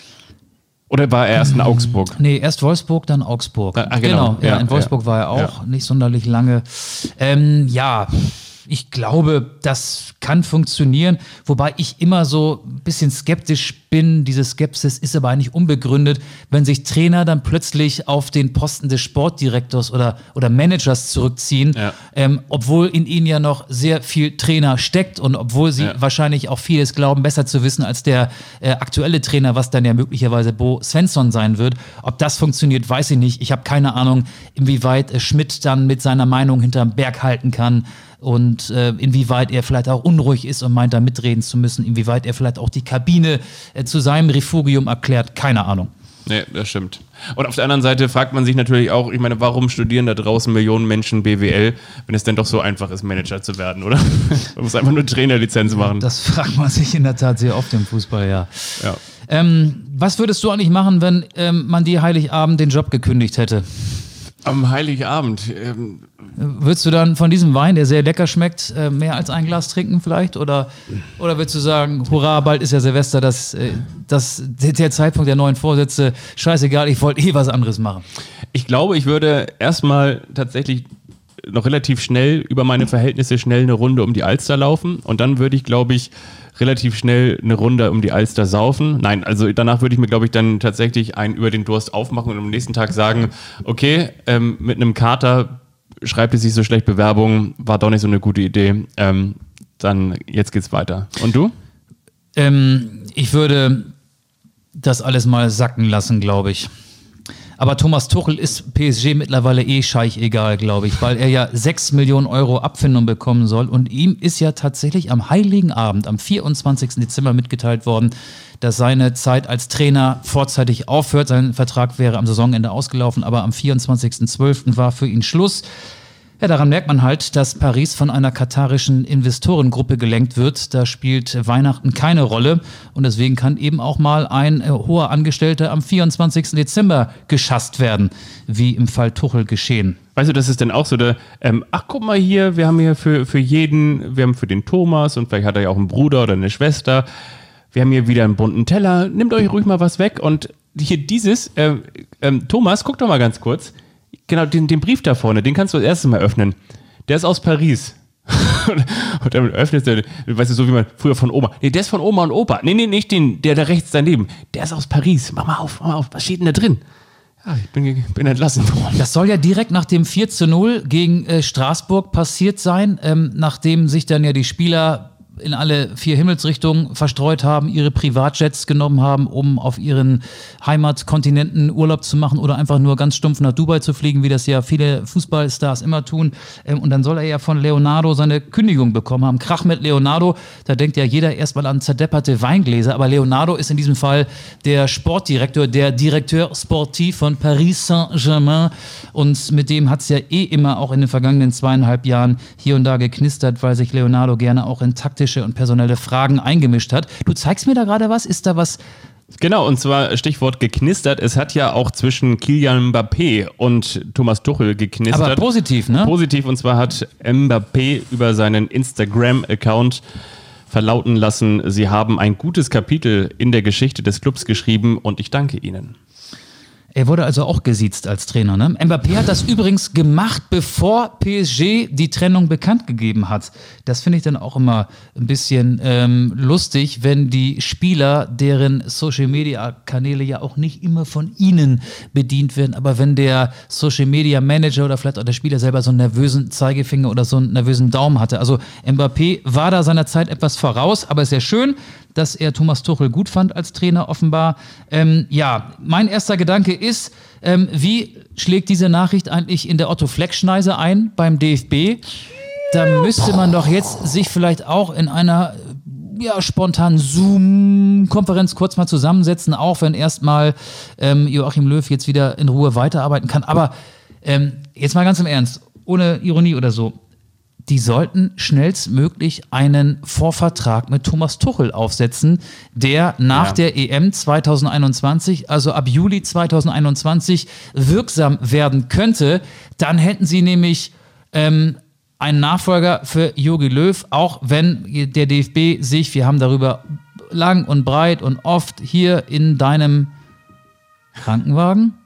Oder war er erst in Augsburg? Nee, erst Wolfsburg, dann Augsburg. Ah, genau, genau. Ja, ja, in Wolfsburg ja. war er auch ja. nicht sonderlich lange. Ähm, ja, ich glaube, das kann funktionieren, wobei ich immer so ein bisschen skeptisch bin. Diese Skepsis ist aber eigentlich unbegründet, wenn sich Trainer dann plötzlich auf den Posten des Sportdirektors oder, oder Managers zurückziehen, ja. ähm, obwohl in ihnen ja noch sehr viel Trainer steckt und obwohl sie ja. wahrscheinlich auch vieles glauben, besser zu wissen als der äh, aktuelle Trainer, was dann ja möglicherweise Bo Svensson sein wird. Ob das funktioniert, weiß ich nicht. Ich habe keine Ahnung, inwieweit äh, Schmidt dann mit seiner Meinung hinterm Berg halten kann. Und äh, inwieweit er vielleicht auch unruhig ist und meint, da mitreden zu müssen, inwieweit er vielleicht auch die Kabine äh, zu seinem Refugium erklärt, keine Ahnung. Nee, das stimmt. Und auf der anderen Seite fragt man sich natürlich auch, ich meine, warum studieren da draußen Millionen Menschen B W L, wenn es denn doch so einfach ist, Manager zu werden, oder? Man muss einfach nur Trainerlizenz machen. Das fragt man sich in der Tat sehr oft im Fußball, ja. ja. Ähm, was würdest du eigentlich machen, wenn ähm, man dir Heiligabend den Job gekündigt hätte? Am Heiligabend. Ähm Würdest du dann von diesem Wein, der sehr lecker schmeckt, äh, mehr als ein Glas trinken vielleicht? Oder, oder würdest du sagen, hurra, bald ist ja Silvester, das, äh, das, der Zeitpunkt der neuen Vorsätze, scheißegal, ich wollte eh was anderes machen? Ich glaube, ich würde erstmal tatsächlich noch relativ schnell über meine Verhältnisse schnell eine Runde um die Alster laufen und dann würde ich, glaube ich, relativ schnell eine Runde um die Alster saufen. Nein, also danach würde ich mir, glaube ich, dann tatsächlich einen über den Durst aufmachen und am nächsten Tag sagen, okay, ähm, mit einem Kater schreibt es sich so schlecht Bewerbung, war doch nicht so eine gute Idee. Ähm, dann, jetzt geht's weiter. Und du? Ähm, ich würde das alles mal sacken lassen, glaube ich. Aber Thomas Tuchel ist P S G mittlerweile eh scheichegal, glaube ich, weil er ja sechs Millionen Euro Abfindung bekommen soll. Und ihm ist ja tatsächlich am Heiligen Abend, am vierundzwanzigsten Dezember mitgeteilt worden, dass seine Zeit als Trainer vorzeitig aufhört. Sein Vertrag wäre am Saisonende ausgelaufen, aber am vierundzwanzigsten zwölften war für ihn Schluss. Ja, daran merkt man halt, dass Paris von einer katarischen Investorengruppe gelenkt wird. Da spielt Weihnachten keine Rolle und deswegen kann eben auch mal ein äh, hoher Angestellter am vierundzwanzigsten Dezember geschasst werden, wie im Fall Tuchel geschehen. Weißt du, das ist dann auch so der, ähm, ach guck mal hier, wir haben hier für, für jeden, wir haben für den Thomas und vielleicht hat er ja auch einen Bruder oder eine Schwester, wir haben hier wieder einen bunten Teller, nehmt euch ruhig mal was weg und hier dieses, äh, äh, Thomas, guck doch mal ganz kurz, genau, den, den Brief da vorne, den kannst du das erste Mal öffnen. Der ist aus Paris. Und dann öffnest du, weißt du, so wie man früher von Oma. Nee, der ist von Oma und Opa. Nee, nee, nicht den, der da rechts daneben. Der ist aus Paris. Mach mal auf, mach mal auf. Was steht denn da drin? Ja, ich bin, bin entlassen worden. Das soll ja direkt nach dem vier zu null gegen äh, Straßburg passiert sein, ähm, nachdem sich dann ja die Spieler in alle vier Himmelsrichtungen verstreut haben, ihre Privatjets genommen haben, um auf ihren Heimatkontinenten Urlaub zu machen oder einfach nur ganz stumpf nach Dubai zu fliegen, wie das ja viele Fußballstars immer tun. Und dann soll er ja von Leonardo seine Kündigung bekommen haben. Krach mit Leonardo, da denkt ja jeder erstmal an zerdepperte Weingläser, aber Leonardo ist in diesem Fall der Sportdirektor, der Directeur Sportif von Paris Saint-Germain, und mit dem hat es ja eh immer auch in den vergangenen zweieinhalb Jahren hier und da geknistert, weil sich Leonardo gerne auch in taktische und personelle Fragen eingemischt hat. Du zeigst mir da gerade was? Ist da was? Genau, und zwar Stichwort geknistert. Es hat ja auch zwischen Kylian Mbappé und Thomas Tuchel geknistert. Aber positiv, ne? Positiv, und zwar hat Mbappé über seinen Instagram-Account verlauten lassen, sie haben ein gutes Kapitel in der Geschichte des Clubs geschrieben und ich danke ihnen. Er wurde also auch gesiezt als Trainer, ne? Mbappé hat das übrigens gemacht, bevor P S G die Trennung bekannt gegeben hat. Das finde ich dann auch immer ein bisschen ähm, lustig, wenn die Spieler, deren Social-Media-Kanäle ja auch nicht immer von ihnen bedient werden, aber wenn der Social-Media-Manager oder vielleicht auch der Spieler selber so einen nervösen Zeigefinger oder so einen nervösen Daumen hatte. Also Mbappé war da seiner Zeit etwas voraus, aber ist ja schön, dass er Thomas Tuchel gut fand als Trainer offenbar. Ähm, ja, mein erster Gedanke ist, ähm, wie schlägt diese Nachricht eigentlich in der Otto-Fleck-Schneise ein beim D F B? Da müsste man doch jetzt sich vielleicht auch in einer ja, spontanen Zoom-Konferenz kurz mal zusammensetzen, auch wenn erstmal ähm, Joachim Löw jetzt wieder in Ruhe weiterarbeiten kann. Aber ähm, jetzt mal ganz im Ernst, ohne Ironie oder so, die sollten schnellstmöglich einen Vorvertrag mit Thomas Tuchel aufsetzen, der nach ja. der E M zwanzig einundzwanzig, also ab Juli zwanzig einundzwanzig, wirksam werden könnte. Dann hätten sie nämlich ähm, einen Nachfolger für Jogi Löw, auch wenn der D F B sich, wir haben darüber lang und breit und oft hier in deinem Krankenwagen,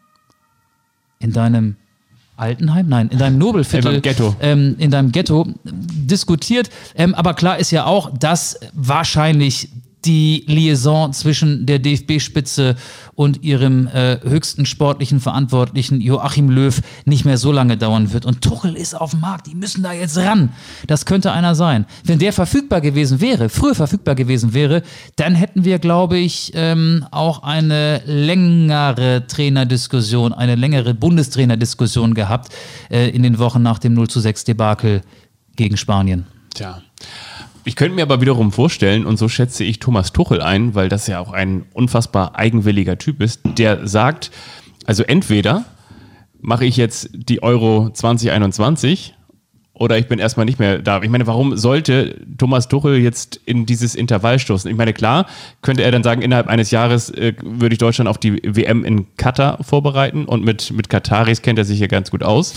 in deinem Altenheim? Nein, in deinem Nobelviertel, in, Ghetto. Ähm, in deinem Ghetto diskutiert. Ähm, aber klar ist ja auch, dass wahrscheinlich die Liaison zwischen der D F B-Spitze und ihrem äh, höchsten sportlichen Verantwortlichen Joachim Löw nicht mehr so lange dauern wird. Und Tuchel ist auf dem Markt, die müssen da jetzt ran. Das könnte einer sein. Wenn der verfügbar gewesen wäre, früher verfügbar gewesen wäre, dann hätten wir, glaube ich, ähm, auch eine längere Trainerdiskussion, eine längere Bundestrainerdiskussion gehabt äh, in den Wochen nach dem null zu sechs Debakel gegen Spanien. Tja. Ich könnte mir aber wiederum vorstellen, und so schätze ich Thomas Tuchel ein, weil das ja auch ein unfassbar eigenwilliger Typ ist, der sagt, also entweder mache ich jetzt die Euro zwanzig einundzwanzig oder ich bin erstmal nicht mehr da. Ich meine, warum sollte Thomas Tuchel jetzt in dieses Intervall stoßen? Ich meine, klar, könnte er dann sagen, innerhalb eines Jahres äh, würde ich Deutschland auf die W M in Katar vorbereiten und mit, mit Kataris kennt er sich ja ganz gut aus.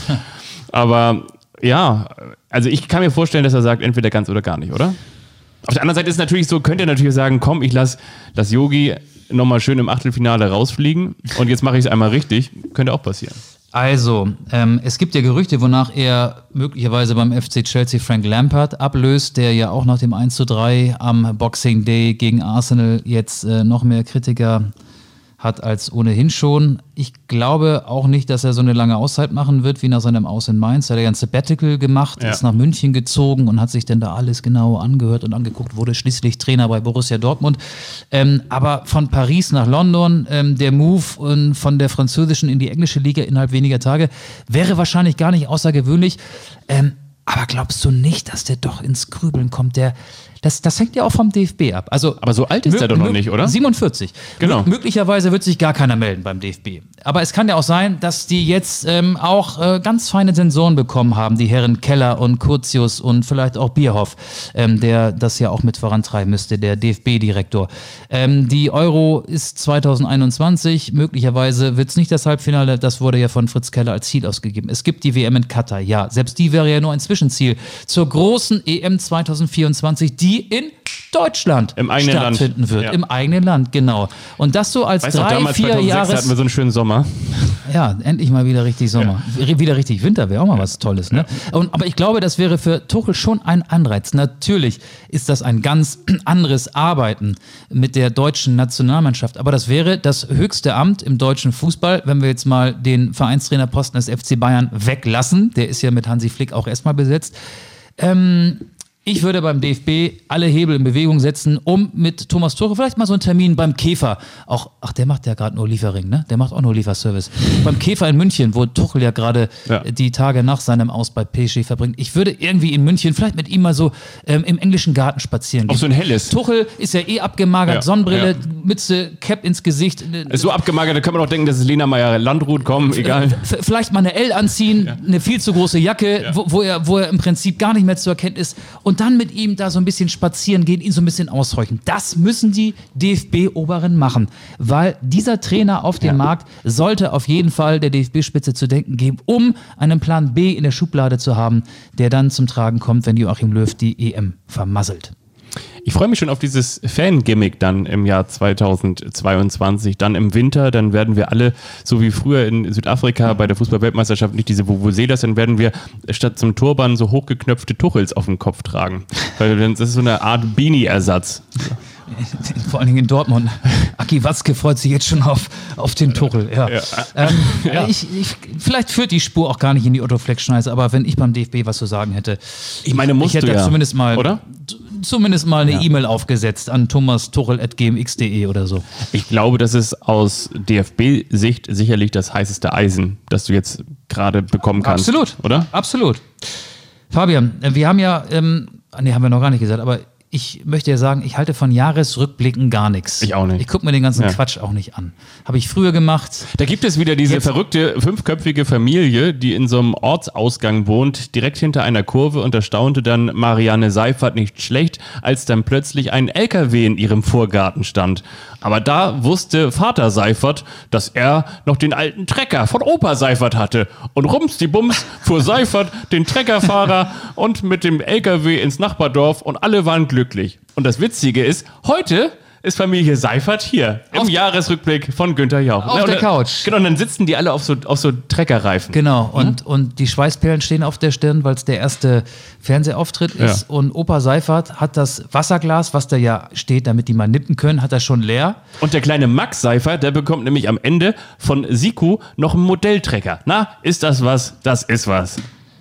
Aber ja, also ich kann mir vorstellen, dass er sagt, entweder ganz oder gar nicht, oder? Auf der anderen Seite ist es natürlich so, könnte er natürlich sagen, komm, ich lasse das Yogi nochmal schön im Achtelfinale rausfliegen und jetzt mache ich es einmal richtig. Könnte auch passieren. Also, ähm, es gibt ja Gerüchte, wonach er möglicherweise beim F C Chelsea Frank Lampard ablöst, der ja auch nach dem eins zu drei am Boxing Day gegen Arsenal jetzt äh, noch mehr Kritiker hat als ohnehin schon. Ich glaube auch nicht, dass er so eine lange Auszeit machen wird, wie nach seinem Aus in Mainz. Er hat ja ein Sabbatical gemacht, ja. ist nach München gezogen und hat sich dann da alles genau angehört und angeguckt, wurde schließlich Trainer bei Borussia Dortmund. Ähm, aber von Paris nach London, ähm, der Move und von der französischen in die englische Liga innerhalb weniger Tage, wäre wahrscheinlich gar nicht außergewöhnlich. Ähm, aber glaubst du nicht, dass der doch ins Grübeln kommt? Der Das, das hängt ja auch vom D F B ab. Also, aber so alt ist er doch noch nicht, oder? siebenundvierzig. Genau. M- möglicherweise wird sich gar keiner melden beim D F B. Aber es kann ja auch sein, dass die jetzt ähm, auch äh, ganz feine Sensoren bekommen haben, die Herren Keller und Curtius und vielleicht auch Bierhoff, ähm, der das ja auch mit vorantreiben müsste, der D F B-Direktor. Ähm, die Euro ist zwanzig einundzwanzig. Möglicherweise wird es nicht das Halbfinale. Das wurde ja von Fritz Keller als Ziel ausgegeben. Es gibt die W M in Katar. Ja, selbst die wäre ja nur ein Zwischenziel zur großen E M zwanzig vierundzwanzig, die in Deutschland Im eigenen stattfinden Land. wird. Ja. Im eigenen Land, genau. Und das so als weißt drei, du, damals vier zweitausendsechs Jahres... hatten wir so einen schönen Sommer. Ja, endlich mal wieder richtig Sommer. Ja. Wieder richtig Winter wäre auch mal was Tolles. Ne? Und, aber ich glaube, das wäre für Tuchel schon ein Anreiz. Natürlich ist das ein ganz anderes Arbeiten mit der deutschen Nationalmannschaft. Aber das wäre das höchste Amt im deutschen Fußball, wenn wir jetzt mal den Vereinstrainerposten des F C Bayern weglassen. Der ist ja mit Hansi Flick auch erstmal besetzt. Ähm... Ich würde beim D F B alle Hebel in Bewegung setzen, um mit Thomas Tuchel vielleicht mal so einen Termin beim Käfer, auch, ach, der macht ja gerade nur Lieferring, ne? Der macht auch nur Lieferservice. Beim Käfer in München, wo Tuchel ja gerade ja. die Tage nach seinem Aus bei P S G verbringt. Ich würde irgendwie in München vielleicht mit ihm mal so ähm, im englischen Garten spazieren gehen. Auch so ein helles. Tuchel ist ja eh abgemagert, ja. Sonnenbrille, ja. Mütze, Cap ins Gesicht. So abgemagert, da kann man doch denken, das ist Lena Meyer-Landrut, komm, egal. F- vielleicht mal eine L anziehen, ja. eine viel zu große Jacke, ja. wo, wo, er, wo er im Prinzip gar nicht mehr zu erkennen ist. Und dann mit ihm da so ein bisschen spazieren gehen, ihn so ein bisschen aushorchen. Das müssen die D F B-Oberen machen, weil dieser Trainer auf dem ja. Markt sollte auf jeden Fall der D F B-Spitze zu denken geben, um einen Plan B in der Schublade zu haben, der dann zum Tragen kommt, wenn Joachim Löw die E M vermasselt. Ich freue mich schon auf dieses Fan-Gimmick dann im Jahr zweitausendzweiundzwanzig, dann im Winter, dann werden wir alle, so wie früher in Südafrika bei der Fußball-Weltmeisterschaft, nicht diese Vuvuzelas, dann werden wir statt zum Turban so hochgeknöpfte Tuchels auf dem Kopf tragen. Weil das ist so eine Art Beanie-Ersatz. Vor allen Dingen in Dortmund. Aki Watzke freut sich jetzt schon auf, auf den Tuchel. Ja. Ja. Ähm, ja. Ich, ich, vielleicht führt die Spur auch gar nicht in die Otto-Fleck-Schneise, aber wenn ich beim D F B was zu sagen hätte, ich meine, musst ich hätte du ja, zumindest mal, oder? zumindest mal eine ja. E-Mail aufgesetzt an thomas tuchel at g m x punkt d e oder so. Ich glaube, das ist aus D F B-Sicht sicherlich das heißeste Eisen, das du jetzt gerade bekommen kannst. Absolut, oder? Absolut. Fabian, wir haben ja, ähm, nee, haben wir noch gar nicht gesagt, aber ich möchte ja sagen, ich halte von Jahresrückblicken gar nichts. Ich auch nicht. Ich gucke mir den ganzen ja. Quatsch auch nicht an. Habe ich früher gemacht. Da gibt es wieder diese Jetzt. verrückte fünfköpfige Familie, die in so einem Ortsausgang wohnt, direkt hinter einer Kurve, und da staunte dann Marianne Seifert nicht schlecht, als dann plötzlich ein L K W in ihrem Vorgarten stand. Aber da wusste Vater Seifert, dass er noch den alten Trecker von Opa Seifert hatte. Und rums die Bums fuhr Seifert den Treckerfahrer und mit dem L K W ins Nachbardorf und alle waren glücklich. Und das Witzige ist, heute ist Familie Seifert hier im auf Jahresrückblick von Günther Jauch. Auf ja, der Couch. Genau, und dann sitzen die alle auf so, auf so Treckerreifen. Genau, und, ja? und die Schweißperlen stehen auf der Stirn, weil es der erste Fernsehauftritt ist. Ja. Und Opa Seifert hat das Wasserglas, was da ja steht, damit die mal nippen können, hat er schon leer. Und der kleine Max Seifert, der bekommt nämlich am Ende von Siku noch einen Modelltrecker. Na, ist das was? Das ist was.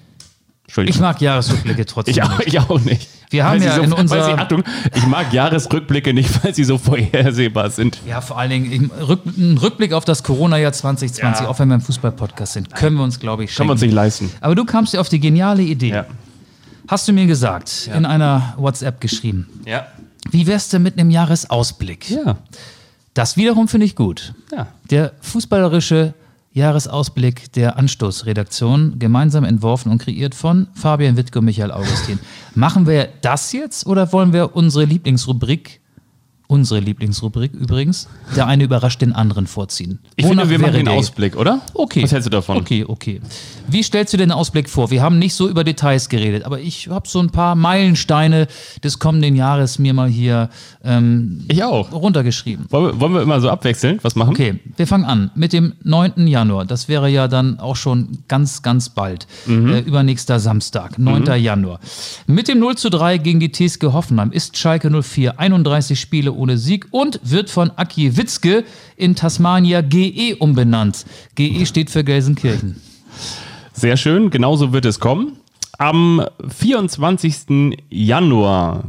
Ich mag Jahresrückblicke trotzdem ich auch, nicht. Ich auch nicht. Wir haben weil ja so, in unserer... Sie, Achtung, ich mag Jahresrückblicke nicht, weil sie so vorhersehbar sind. Ja, vor allen Dingen ein Rückblick auf das Corona-Jahr zwanzig zwanzig, ja. auch wenn wir im Fußball-Podcast sind, können wir uns, glaube ich, schenken. Können wir uns nicht leisten. Aber du kamst ja auf die geniale Idee. Ja. Hast du mir gesagt, ja. in einer WhatsApp geschrieben. Ja. Wie wär's denn mit einem Jahresausblick? Ja. Das wiederum finde ich gut. Ja. Der fußballerische Jahresausblick der Anstoß-Redaktion, gemeinsam entworfen und kreiert von Fabian Wittke und Michael Augustin. Machen wir das jetzt oder wollen wir unsere Lieblingsrubrik, unsere Lieblingsrubrik übrigens, der eine überrascht den anderen vorziehen? Ich Wonach finde, wir machen den der? Ausblick, oder? Okay. Was hältst du davon? Okay, okay. Wie stellst du den Ausblick vor? Wir haben nicht so über Details geredet, aber ich habe so ein paar Meilensteine des kommenden Jahres mir mal hier ähm, ich auch. runtergeschrieben. Wollen wir, wollen wir immer so abwechselnd was machen? Okay, wir fangen an mit dem neunten Januar. Das wäre ja dann auch schon ganz, ganz bald. Mhm. Äh, übernächster Samstag, neunten Mhm. Januar. Mit dem null zu drei gegen die T S G Hoffenheim ist Schalke null vier einunddreißig Spiele ohne Sieg und wird von Aki Witzke in Tasmania G E umbenannt. G E steht für Gelsenkirchen. Sehr schön, genauso wird es kommen. Am vierundzwanzigsten Januar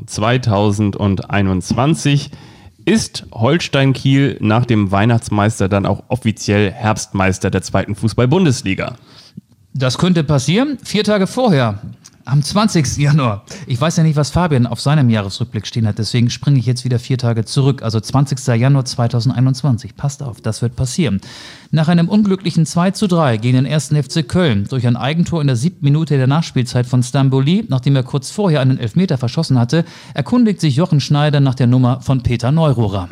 zweitausendeinundzwanzig ist Holstein Kiel nach dem Weihnachtsmeister dann auch offiziell Herbstmeister der zweiten Fußball-Bundesliga. Das könnte passieren. Vier Tage vorher, am zwanzigsten Januar. Ich weiß ja nicht, was Fabian auf seinem Jahresrückblick stehen hat, deswegen springe ich jetzt wieder vier Tage zurück. Also zwanzigsten Januar zweitausendeinundzwanzig. Passt auf, das wird passieren. Nach einem unglücklichen zwei zu drei gegen den ersten F C Köln durch ein Eigentor in der siebten Minute der Nachspielzeit von Stamboli, nachdem er kurz vorher einen Elfmeter verschossen hatte, erkundigt sich Jochen Schneider nach der Nummer von Peter Neururer.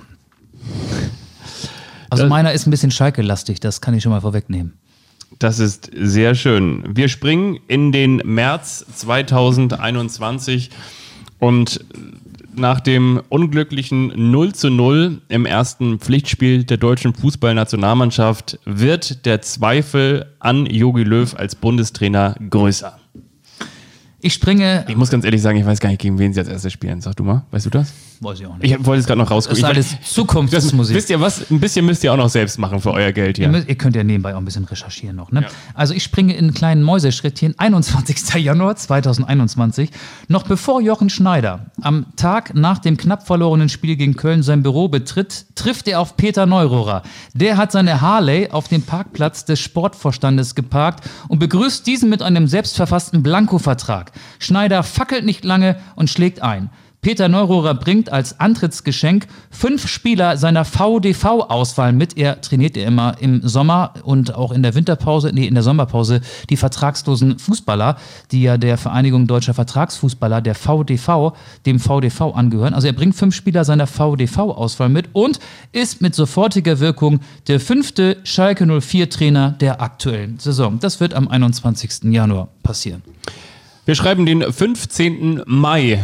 Also das meiner ist ein bisschen Schalke-lastig, das kann ich schon mal vorwegnehmen. Das ist sehr schön. Wir springen in den März zweitausendeinundzwanzig und nach dem unglücklichen null zu null im ersten Pflichtspiel der deutschen Fußballnationalmannschaft wird der Zweifel an Jogi Löw als Bundestrainer größer. Ich springe... Ich muss ganz ehrlich sagen, ich weiß gar nicht, gegen wen sie als erstes spielen. Sag du mal, weißt du das? weiß ich auch nicht. Ich wollte es gerade noch rausgucken. Das ist alles Zukunftsmusik. Wisst ihr was? Ein bisschen müsst ihr auch noch selbst machen für euer Geld hier. Ihr, müsst, ihr könnt ja nebenbei auch ein bisschen recherchieren noch. Ne? Ja. Also ich springe in einen kleinen Mäuseschrittchen. einundzwanzigster Januar zweitausendeinundzwanzig. Noch bevor Jochen Schneider am Tag nach dem knapp verlorenen Spiel gegen Köln sein Büro betritt, trifft er auf Peter Neururer. Der hat seine Harley auf dem Parkplatz des Sportvorstandes geparkt und begrüßt diesen mit einem selbstverfassten Blankovertrag. Schneider fackelt nicht lange und schlägt ein. Peter Neururer bringt als Antrittsgeschenk fünf Spieler seiner V D V-Auswahl mit. Er trainiert ja immer im Sommer und auch in der Winterpause, nee, in der Sommerpause die vertragslosen Fußballer, die ja der Vereinigung Deutscher Vertragsfußballer, der V D V, dem V D V angehören. Also er bringt fünf Spieler seiner V D V-Auswahl mit und ist mit sofortiger Wirkung der fünfte Schalke null vier Trainer der aktuellen Saison. Das wird am einundzwanzigsten Januar passieren. Wir schreiben den fünfzehnten Mai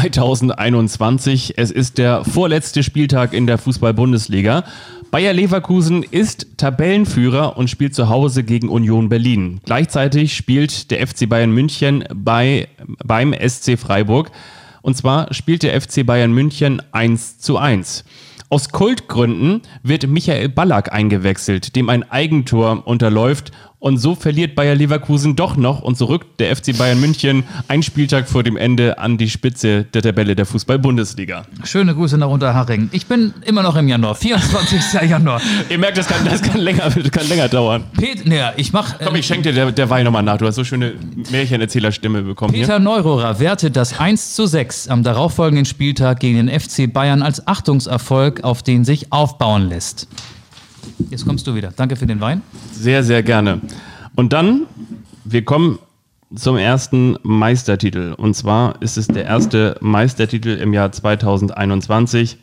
zweitausendeinundzwanzig. Es ist der vorletzte Spieltag in der Fußball-Bundesliga. Bayer Leverkusen ist Tabellenführer und spielt zu Hause gegen Union Berlin. Gleichzeitig spielt der F C Bayern München bei, beim S C Freiburg. Und zwar spielt der F C Bayern München eins zu eins. Aus Kultgründen wird Michael Ballack eingewechselt, dem ein Eigentor unterläuft. Und so verliert Bayer Leverkusen doch noch und so rückt der F C Bayern München einen Spieltag vor dem Ende an die Spitze der Tabelle der Fußball-Bundesliga. Schöne Grüße nach Unterhaching. Ich bin immer noch im Januar, vierundzwanzigster Januar. Ihr merkt, das kann, das kann, länger, das kann länger dauern. Pet, ne, ich mach... Komm, ich schenke dir der, der Wein nochmal nach. Du hast so schöne Märchenerzählerstimme bekommen. Peter hier. Neururer wertet das eins zu sechs am darauffolgenden Spieltag gegen den F C Bayern als Achtungserfolg, auf den sich aufbauen lässt. Jetzt kommst du wieder. Danke für den Wein. Sehr, sehr gerne. Und dann, wir kommen zum ersten Meistertitel. Und zwar ist es der erste Meistertitel im Jahr zweitausendeinundzwanzig.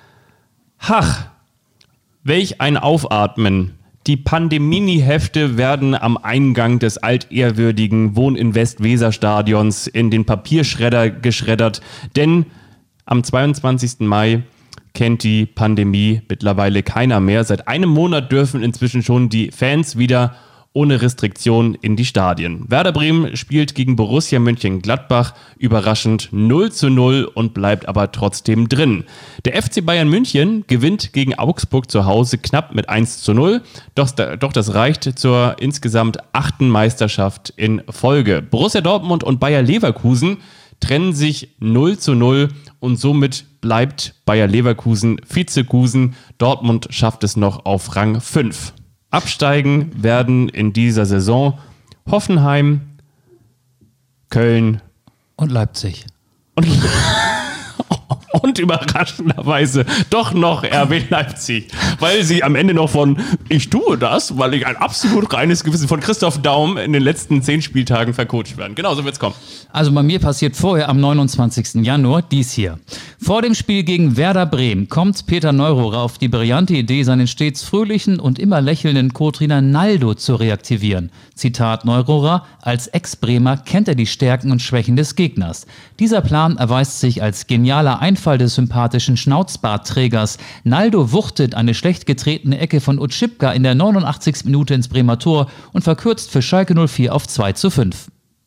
Hach, welch ein Aufatmen. Die Pandemie-Hefte werden am Eingang des altehrwürdigen Wohninvest-Weser-Stadions in den Papierschredder geschreddert. Denn am zweiundzwanzigsten Mai kennt die Pandemie mittlerweile keiner mehr. Seit einem Monat dürfen inzwischen schon die Fans wieder ohne Restriktion in die Stadien. Werder Bremen spielt gegen Borussia Mönchengladbach überraschend null zu null und bleibt aber trotzdem drin. Der F C Bayern München gewinnt gegen Augsburg zu Hause knapp mit eins zu null, doch, doch das reicht zur insgesamt achten Meisterschaft in Folge. Borussia Dortmund und Bayer Leverkusen trennen sich null zu null und somit bleibt Bayer Leverkusen Vizekusen. Dortmund schafft es noch auf Rang fünf. Absteigen werden in dieser Saison Hoffenheim, Köln und Leipzig. Und, und überraschenderweise doch noch R B Leipzig, weil sie am Ende noch von ich tue das, weil ich ein absolut reines Gewissen von Christoph Daum in den letzten zehn Spieltagen vercoacht werden. Genau so wird's kommen. Also bei mir passiert vorher am neunundzwanzigsten Januar dies hier. Vor dem Spiel gegen Werder Bremen kommt Peter Neururer auf die brillante Idee, seinen stets fröhlichen und immer lächelnden Co-Trainer Naldo zu reaktivieren. Zitat Neururer: Als Ex-Bremer kennt er die Stärken und Schwächen des Gegners. Dieser Plan erweist sich als genialer Einfall des sympathischen Schnauzbartträgers. Naldo wuchtet eine schlecht getretene Ecke von Utschipka in der neunundachtzigsten Minute ins Bremer Tor und verkürzt für Schalke null vier auf zwei zu fünf.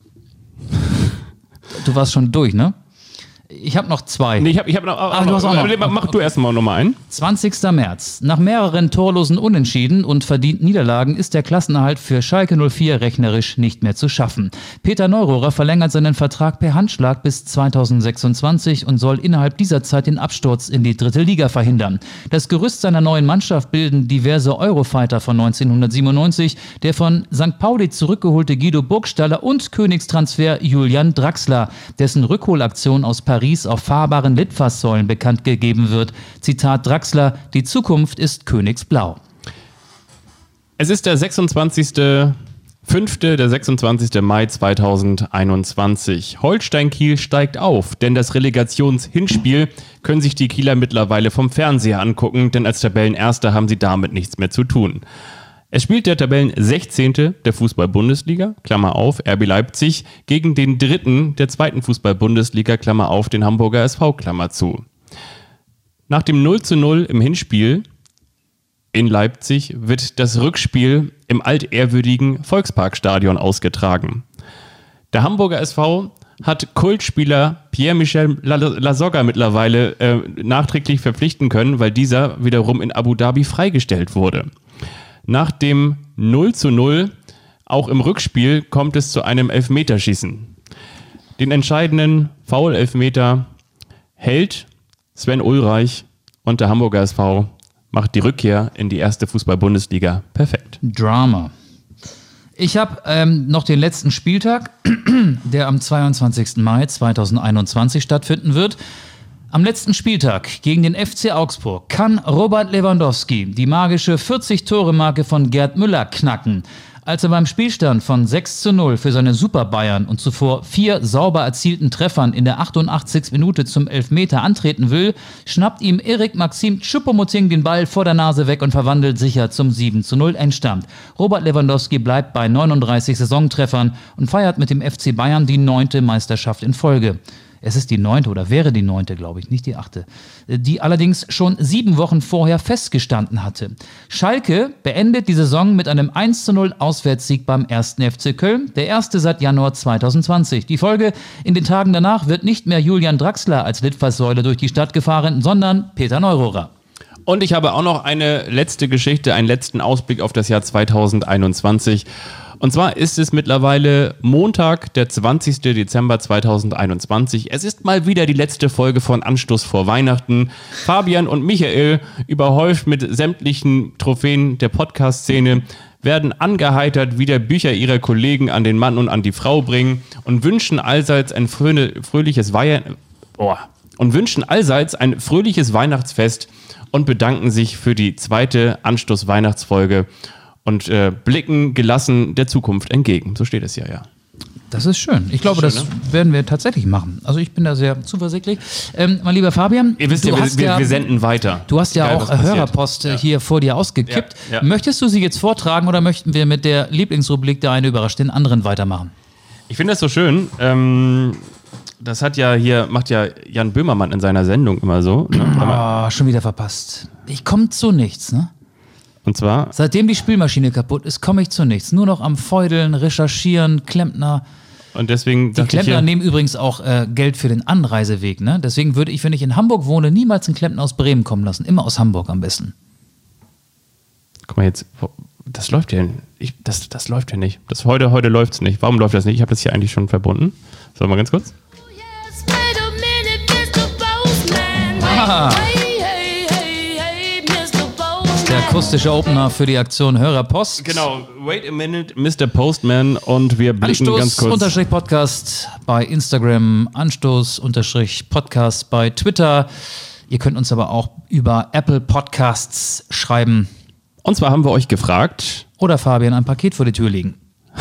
Du warst schon durch, ne? Ich habe noch zwei. Nee, ich habe ich hab noch. Ah, du hast auch noch. Mach du erst mal nochmal einen. zwanzigster März. Nach mehreren torlosen Unentschieden und verdienten Niederlagen ist der Klassenerhalt für Schalke null vier rechnerisch nicht mehr zu schaffen. Peter Neururer verlängert seinen Vertrag per Handschlag bis zweitausendsechsundzwanzig und soll innerhalb dieser Zeit den Absturz in die dritte Liga verhindern. Das Gerüst seiner neuen Mannschaft bilden diverse Eurofighter von neunzehnhundertsiebenundneunzig, der von Sankt Pauli zurückgeholte Guido Burgstaller und Königstransfer Julian Draxler, dessen Rückholaktion aus Paris auf fahrbaren Litfaßsäulen bekannt gegeben wird. Zitat Draxler: Die Zukunft ist königsblau. Es ist der sechsundzwanzigste fünfte, der sechsundzwanzigste Mai zweitausendeinundzwanzig. Holstein Kiel steigt auf, denn das Relegationshinspiel können sich die Kieler mittlerweile vom Fernseher angucken, denn als Tabellenerster haben sie damit nichts mehr zu tun. Es spielt der Tabellensechzehnte der Fußball-Bundesliga, Klammer auf, R B Leipzig, gegen den Dritten der zweiten Fußball-Bundesliga, Klammer auf, den Hamburger S V, Klammer zu. Nach dem null zu null im Hinspiel in Leipzig wird das Rückspiel im altehrwürdigen Volksparkstadion ausgetragen. Der Hamburger S V hat Kultspieler Pierre-Michel Lasogga mittlerweile äh, nachträglich verpflichten können, weil dieser wiederum in Abu Dhabi freigestellt wurde. Nach dem null zu null, auch im Rückspiel, kommt es zu einem Elfmeterschießen. Den entscheidenden Foul-Elfmeter hält Sven Ulreich und der Hamburger S V macht die Rückkehr in die erste Fußball-Bundesliga perfekt. Drama. Ich habe ähm, noch den letzten Spieltag, der am zweiundzwanzigsten Mai zweitausendeinundzwanzig stattfinden wird. Am letzten Spieltag gegen den F C Augsburg kann Robert Lewandowski die magische vierzig-Tore-Marke von Gerd Müller knacken. Als er beim Spielstand von sechs zu null für seine Super Bayern und zuvor vier sauber erzielten Treffern in der achtundachtzigsten Minute zum Elfmeter antreten will, schnappt ihm Erik Maxim Choupo-Moting den Ball vor der Nase weg und verwandelt sicher zum sieben zu null Endstand. Robert Lewandowski bleibt bei neununddreißig Saisontreffern und feiert mit dem F C Bayern die neunte Meisterschaft in Folge. Es ist die neunte oder wäre die neunte, glaube ich, nicht die achte, die allerdings schon sieben Wochen vorher festgestanden hatte. Schalke beendet die Saison mit einem eins zu null Auswärtssieg beim ersten F C Köln, der erste seit Januar zweitausendzwanzig. Die Folge: in den Tagen danach wird nicht mehr Julian Draxler als Litfaßsäule durch die Stadt gefahren, sondern Peter Neururer. Und ich habe auch noch eine letzte Geschichte, einen letzten Ausblick auf das Jahr zweitausendeinundzwanzig. Und zwar ist es mittlerweile Montag, der zwanzigsten Dezember zweitausendeinundzwanzig. Es ist mal wieder die letzte Folge von Anstoß vor Weihnachten. Fabian und Michael, überhäuft mit sämtlichen Trophäen der Podcast-Szene, werden angeheitert wieder Bücher ihrer Kollegen an den Mann und an die Frau bringen und wünschen allseits ein fröhliches Weihe- oh. und wünschen allseits ein fröhliches Weihnachtsfest und bedanken sich für die zweite Anstoß-Weihnachtsfolge. Und äh, blicken gelassen der Zukunft entgegen. So steht es ja, ja. Das ist schön. Ich glaube, das, schön, das ne? werden wir tatsächlich machen. Also ich bin da sehr zuversichtlich. Ähm, mein lieber Fabian, ihr wisst ja, wir, wir, wir senden weiter. Du hast ja Geil, auch Hörerpost ja. hier vor dir ausgekippt. Ja, ja. Möchtest du sie jetzt vortragen oder möchten wir mit der Lieblingsrubrik Der eine überrascht den anderen weitermachen? Ich finde das so schön. Ähm, das hat ja hier, macht ja Jan Böhmermann in seiner Sendung immer so. Ne? Oh, schon wieder verpasst. Ich komme zu nichts, ne? Und zwar? Seitdem die Spielmaschine kaputt ist, komme ich zu nichts. Nur noch am Feudeln, Recherchieren, Klempner. Und deswegen die Klempner nehmen übrigens auch äh, Geld für den Anreiseweg. Ne? Deswegen würde ich, wenn ich in Hamburg wohne, niemals einen Klempner aus Bremen kommen lassen. Immer aus Hamburg am besten. Guck mal jetzt, das läuft ja ich, das, das läuft ja nicht. Das, heute heute läuft es nicht. Warum läuft das nicht? Ich habe das hier eigentlich schon verbunden. So, mal ganz kurz. Ah. Der akustische Opener für die Aktion Hörerpost. Genau, wait a minute, Mister Postman, und wir blicken Anstoß ganz kurz. Unterstrich Podcast bei Instagram, Anstoß Unterstrich Podcast bei Twitter. Ihr könnt uns aber auch über Apple Podcasts schreiben. Und zwar haben wir euch gefragt. Oder Fabian ein Paket vor die Tür legen.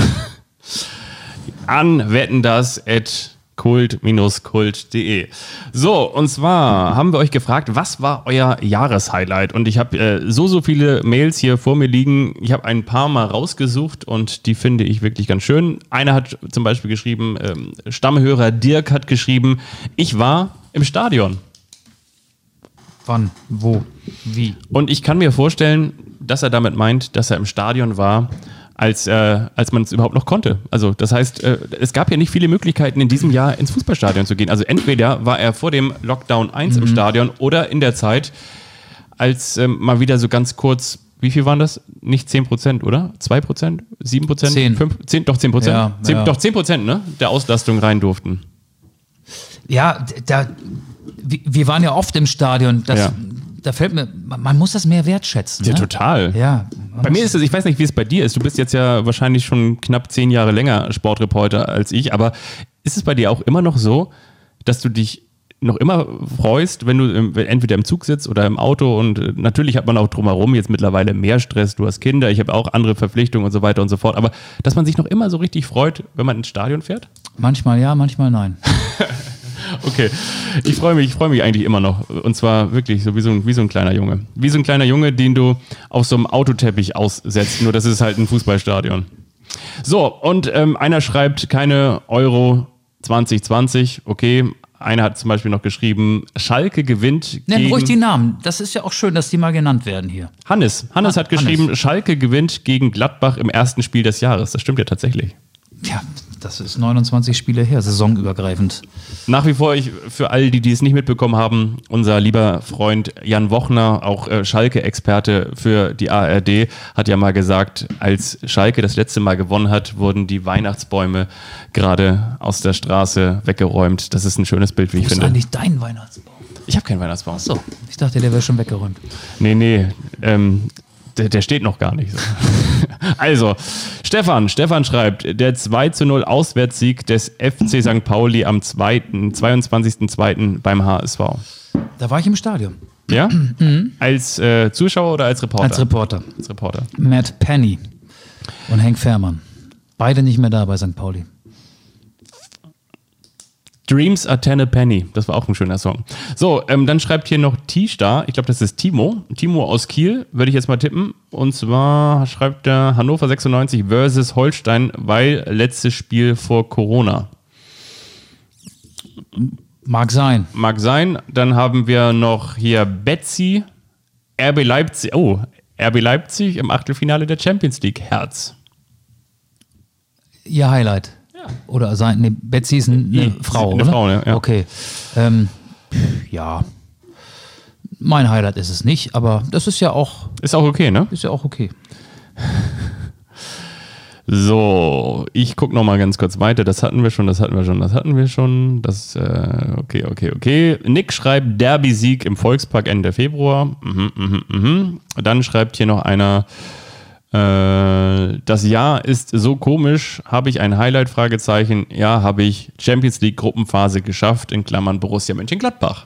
An wettendas at kult Bindestrich kult Punkt de. So, und zwar haben wir euch gefragt, was war euer Jahreshighlight? Und ich habe äh, so, so viele Mails hier vor mir liegen. Ich habe ein paar mal rausgesucht und die finde ich wirklich ganz schön. Einer hat zum Beispiel geschrieben, ähm, Stammhörer Dirk hat geschrieben, ich war im Stadion. Wann? Wo? Wie? Und ich kann mir vorstellen, dass er damit meint, dass er im Stadion war, als, äh, als man es überhaupt noch konnte. Also das heißt, äh, es gab ja nicht viele Möglichkeiten in diesem Jahr ins Fußballstadion zu gehen. Also entweder war er vor dem Lockdown eins mhm. im Stadion oder in der Zeit, als ähm, mal wieder so ganz kurz, wie viel waren das? Nicht zehn Prozent, oder? zwei Prozent? sieben Prozent? zehn. fünf, zehn, doch zehn Prozent? Ja, zehn, ja. Doch zehn Prozent, ne? Der Auslastung rein durften. Ja, da, wir waren ja oft im Stadion. Das, ja. Da fällt mir, man muss das mehr wertschätzen. Ja, ne? total. Ja. Bei mir ist es, ich weiß nicht, wie es bei dir ist. Du bist jetzt ja wahrscheinlich schon knapp zehn Jahre länger Sportreporter als ich, aber ist es bei dir auch immer noch so, dass du dich noch immer freust, wenn du im, entweder im Zug sitzt oder im Auto, und natürlich hat man auch drumherum jetzt mittlerweile mehr Stress, du hast Kinder, ich habe auch andere Verpflichtungen und so weiter und so fort, aber dass man sich noch immer so richtig freut, wenn man ins Stadion fährt? Manchmal ja, manchmal nein. Okay, ich freue mich, ich freue mich eigentlich immer noch, und zwar wirklich so wie so, ein, wie so ein kleiner Junge. Wie so ein kleiner Junge, den du auf so einem Autoteppich aussetzt, nur das ist halt ein Fußballstadion. So, und ähm, einer schreibt keine Euro zwanzig zwanzig, okay. Einer hat zum Beispiel noch geschrieben, Schalke gewinnt Nenn gegen... ruhig die Namen. Das ist ja auch schön, dass die mal genannt werden hier. Hannes. Hannes Han- hat geschrieben, Hannes. Schalke gewinnt gegen Gladbach im ersten Spiel des Jahres. Das stimmt ja tatsächlich. Ja, Das ist neunundzwanzig Spiele her, saisonübergreifend. Nach wie vor, ich, für all die, die es nicht mitbekommen haben, unser lieber Freund Jan Wochner, auch äh, Schalke-Experte für die A R D, hat ja mal gesagt, als Schalke das letzte Mal gewonnen hat, wurden die Weihnachtsbäume gerade aus der Straße weggeräumt. Das ist ein schönes Bild, wie ich Wo finde. ist eigentlich dein Weihnachtsbaum? Ich habe keinen Weihnachtsbaum. Achso, ich dachte, der wäre schon weggeräumt. Nee, nee, ähm, der, der steht noch gar nicht so. Also, Stefan, Stefan schreibt, der zwei zu null Auswärtssieg des F C Sankt Pauli am zweiundzwanzigsten zweiten beim H S V. Da war ich im Stadion. Ja? Mhm. Als äh, Zuschauer oder als Reporter? Als Reporter. Als Reporter. Matt Penny und Henk Fährmann. Beide nicht mehr da bei Sankt Pauli. Dreams are ten a penny. Das war auch ein schöner Song. So, ähm, dann schreibt hier noch T-Star. Ich glaube, das ist Timo. Timo aus Kiel, würde ich jetzt mal tippen. Und zwar schreibt er Hannover sechsundneunzig versus Holstein, weil letztes Spiel vor Corona. Mag sein. Mag sein. Dann haben wir noch hier Betsy, R B Leipzig. Oh, R B Leipzig im Achtelfinale der Champions League. Herz. Ihr Highlight. Oder sein, nee, Betsy ist eine I, Frau, eine oder? Frau, ja. Okay. Ähm, ja. Mein Highlight ist es nicht, aber das ist ja auch... Ist auch okay, ne? Ist ja auch okay. So, ich gucke noch mal ganz kurz weiter. Das hatten wir schon, das hatten wir schon, das hatten wir schon. Das, äh, okay, okay, okay. Nick schreibt Derby-Sieg im Volkspark Ende Februar. Mhm, mhm, mhm. Dann schreibt hier noch einer... Das Jahr ist so komisch, habe ich ein Highlight, Fragezeichen, ja, habe ich Champions League Gruppenphase geschafft, in Klammern Borussia Mönchengladbach.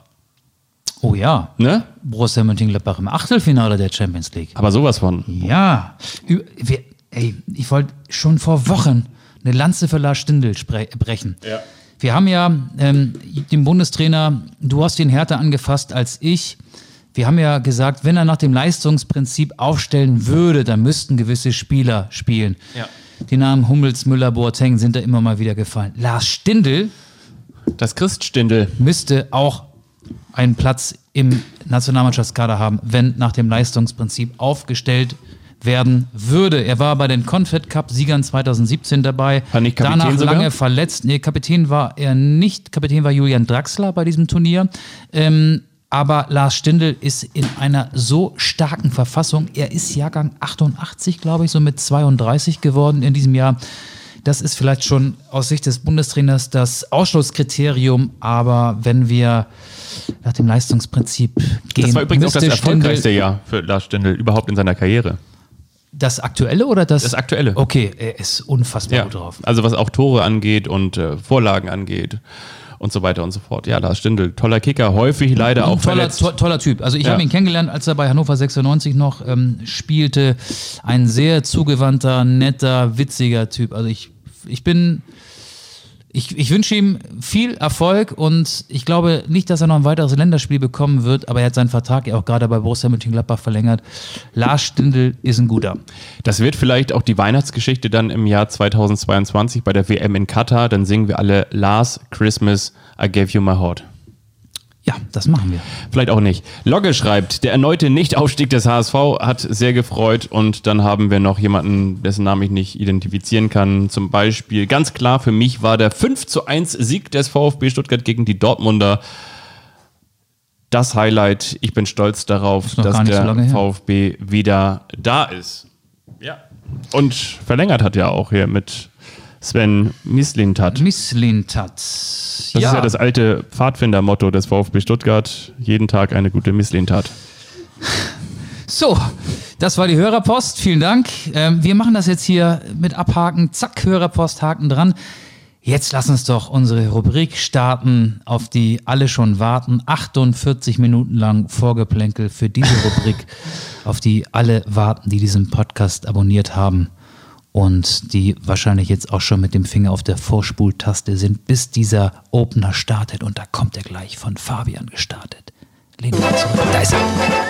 Oh ja, ne? Borussia Mönchengladbach im Achtelfinale der Champions League. Aber sowas von. Ja, wir, ey, ich wollte schon vor Wochen eine Lanze für Lars Stindl brechen. Ja. Wir haben ja ähm, den Bundestrainer, du hast ihn härter angefasst als ich. Wir haben ja gesagt, wenn er nach dem Leistungsprinzip aufstellen würde, dann müssten gewisse Spieler spielen. Ja. Die Namen Hummels, Müller, Boateng sind da immer mal wieder gefallen. Lars Stindl, das Christ Stindl, müsste auch einen Platz im Nationalmannschaftskader haben, wenn nach dem Leistungsprinzip aufgestellt werden würde. Er war bei den Confed Cup Siegern zweitausendsiebzehn dabei. War nicht Kapitän danach sogar? Lange verletzt. Nee, Kapitän war er nicht. Kapitän war Julian Draxler bei diesem Turnier. Ähm, Aber Lars Stindl ist in einer so starken Verfassung. Er ist Jahrgang achtundachtzig, glaube ich, so mit zweiunddreißig geworden in diesem Jahr. Das ist vielleicht schon aus Sicht des Bundestrainers das Ausschlusskriterium. Aber wenn wir nach dem Leistungsprinzip gehen, das war übrigens auch das erfolgreichste Stindl, Jahr für Lars Stindl überhaupt in seiner Karriere. Das Aktuelle oder das? Das Aktuelle. Okay, er ist unfassbar ja. gut drauf. Also was auch Tore angeht und äh, Vorlagen angeht. Und so weiter und so fort. Ja, Lars Stindl, toller Kicker, häufig leider auch toller, verletzt. to- toller Typ. Also ich ja. habe ihn kennengelernt, als er bei Hannover sechsundneunzig noch ähm, spielte. Ein sehr zugewandter, netter, witziger Typ. Also ich, ich bin... Ich, ich wünsche ihm viel Erfolg und ich glaube nicht, dass er noch ein weiteres Länderspiel bekommen wird, aber er hat seinen Vertrag ja auch gerade bei Borussia Mönchengladbach verlängert. Lars Stindl ist ein guter. Das wird vielleicht auch die Weihnachtsgeschichte dann im Jahr zweitausendzweiundzwanzig bei der W M in Katar. Dann singen wir alle Last Christmas, I Gave You My Heart. Ja, das machen wir. Vielleicht auch nicht. Logge schreibt, der erneute Nichtaufstieg des H S V hat sehr gefreut und dann haben wir noch jemanden, dessen Namen ich nicht identifizieren kann. Zum Beispiel, ganz klar für mich war der fünf zu eins Sieg des VfB Stuttgart gegen die Dortmunder das Highlight. Ich bin stolz darauf, dass der so VfB wieder da ist. Ja. Und verlängert hat ja auch hier mit Sven Mislintat. Mislintat. Das ja. ist ja das alte Pfadfinder-Motto des VfB Stuttgart. Jeden Tag eine gute Misslintat. So, das war die Hörerpost. Vielen Dank. Ähm, wir machen das jetzt hier mit Abhaken. Zack, Hörerpost, Haken dran. Jetzt lass uns doch unsere Rubrik starten, auf die alle schon warten. achtundvierzig Minuten lang Vorgeplänkel für diese Rubrik, auf die alle warten, die diesen Podcast abonniert haben. Und die wahrscheinlich jetzt auch schon mit dem Finger auf der Vorspultaste sind, bis dieser Opener startet. Und da kommt er gleich von Fabian gestartet. Lehnen wir zurück. Da ist er.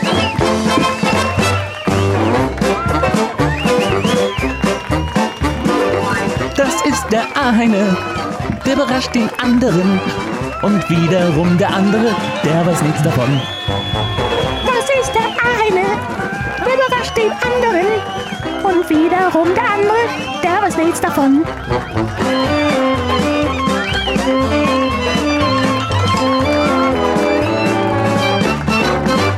Das ist der eine, der überrascht den anderen. Und wiederum der andere, der weiß nichts davon. Das ist der eine, der überrascht den anderen. Und wiederum der andere, der weiß nichts davon.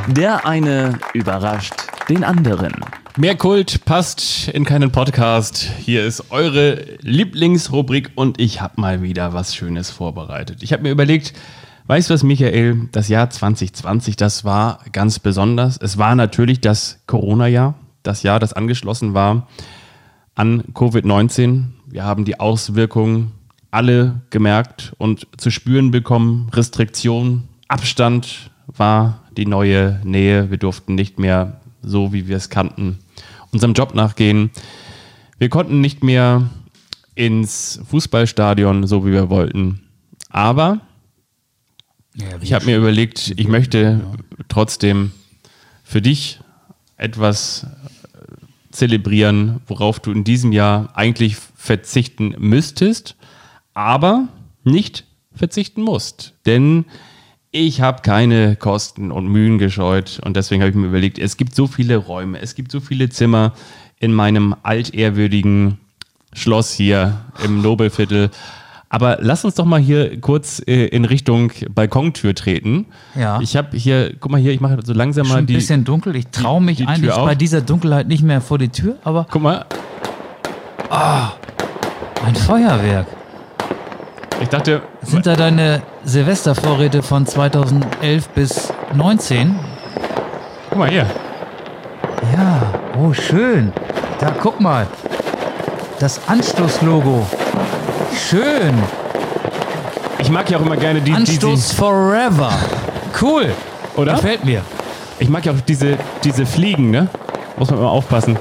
Der eine überrascht den anderen. Mehr Kult passt in keinen Podcast. Hier ist eure Lieblingsrubrik und ich habe mal wieder was Schönes vorbereitet. Ich habe mir überlegt, weißt du was, Michael, das Jahr zwanzig zwanzig, das war ganz besonders. Es war natürlich das Corona-Jahr, das Jahr, das angeschlossen war an Covid neunzehn. Wir haben die Auswirkungen alle gemerkt und zu spüren bekommen. Restriktion, Abstand war die neue Nähe. Wir durften nicht mehr so, wie wir es kannten, unserem Job nachgehen. Wir konnten nicht mehr ins Fußballstadion, so wie wir wollten. Aber ja, ich habe mir überlegt, ich möchte trotzdem für dich etwas zelebrieren, worauf du in diesem Jahr eigentlich verzichten müsstest, aber nicht verzichten musst. Denn ich habe keine Kosten und Mühen gescheut und deswegen habe ich mir überlegt, es gibt so viele Räume, es gibt so viele Zimmer in meinem altehrwürdigen Schloss hier im Nobelviertel. Aber lass uns doch mal hier kurz äh, in Richtung Balkontür treten. Ja. Ich habe hier, guck mal hier, ich mache so langsam mal Schon die... ein bisschen dunkel, ich traue mich die Tür eigentlich auf. bei dieser Dunkelheit nicht mehr vor die Tür, aber Guck mal, ein Feuerwerk. ich dachte... Sind da deine Silvestervorräte von zweitausendelf bis neunzehn? Guck mal hier. Ja, oh schön. Da, guck mal. Das Anstoß-Logo. Schön. Ich mag ja auch immer gerne die... Anstoß die, Forever. Cool. die oder? Gefällt mir. Ich mag ja auch diese, diese Fliegen, ne? Muss man immer aufpassen.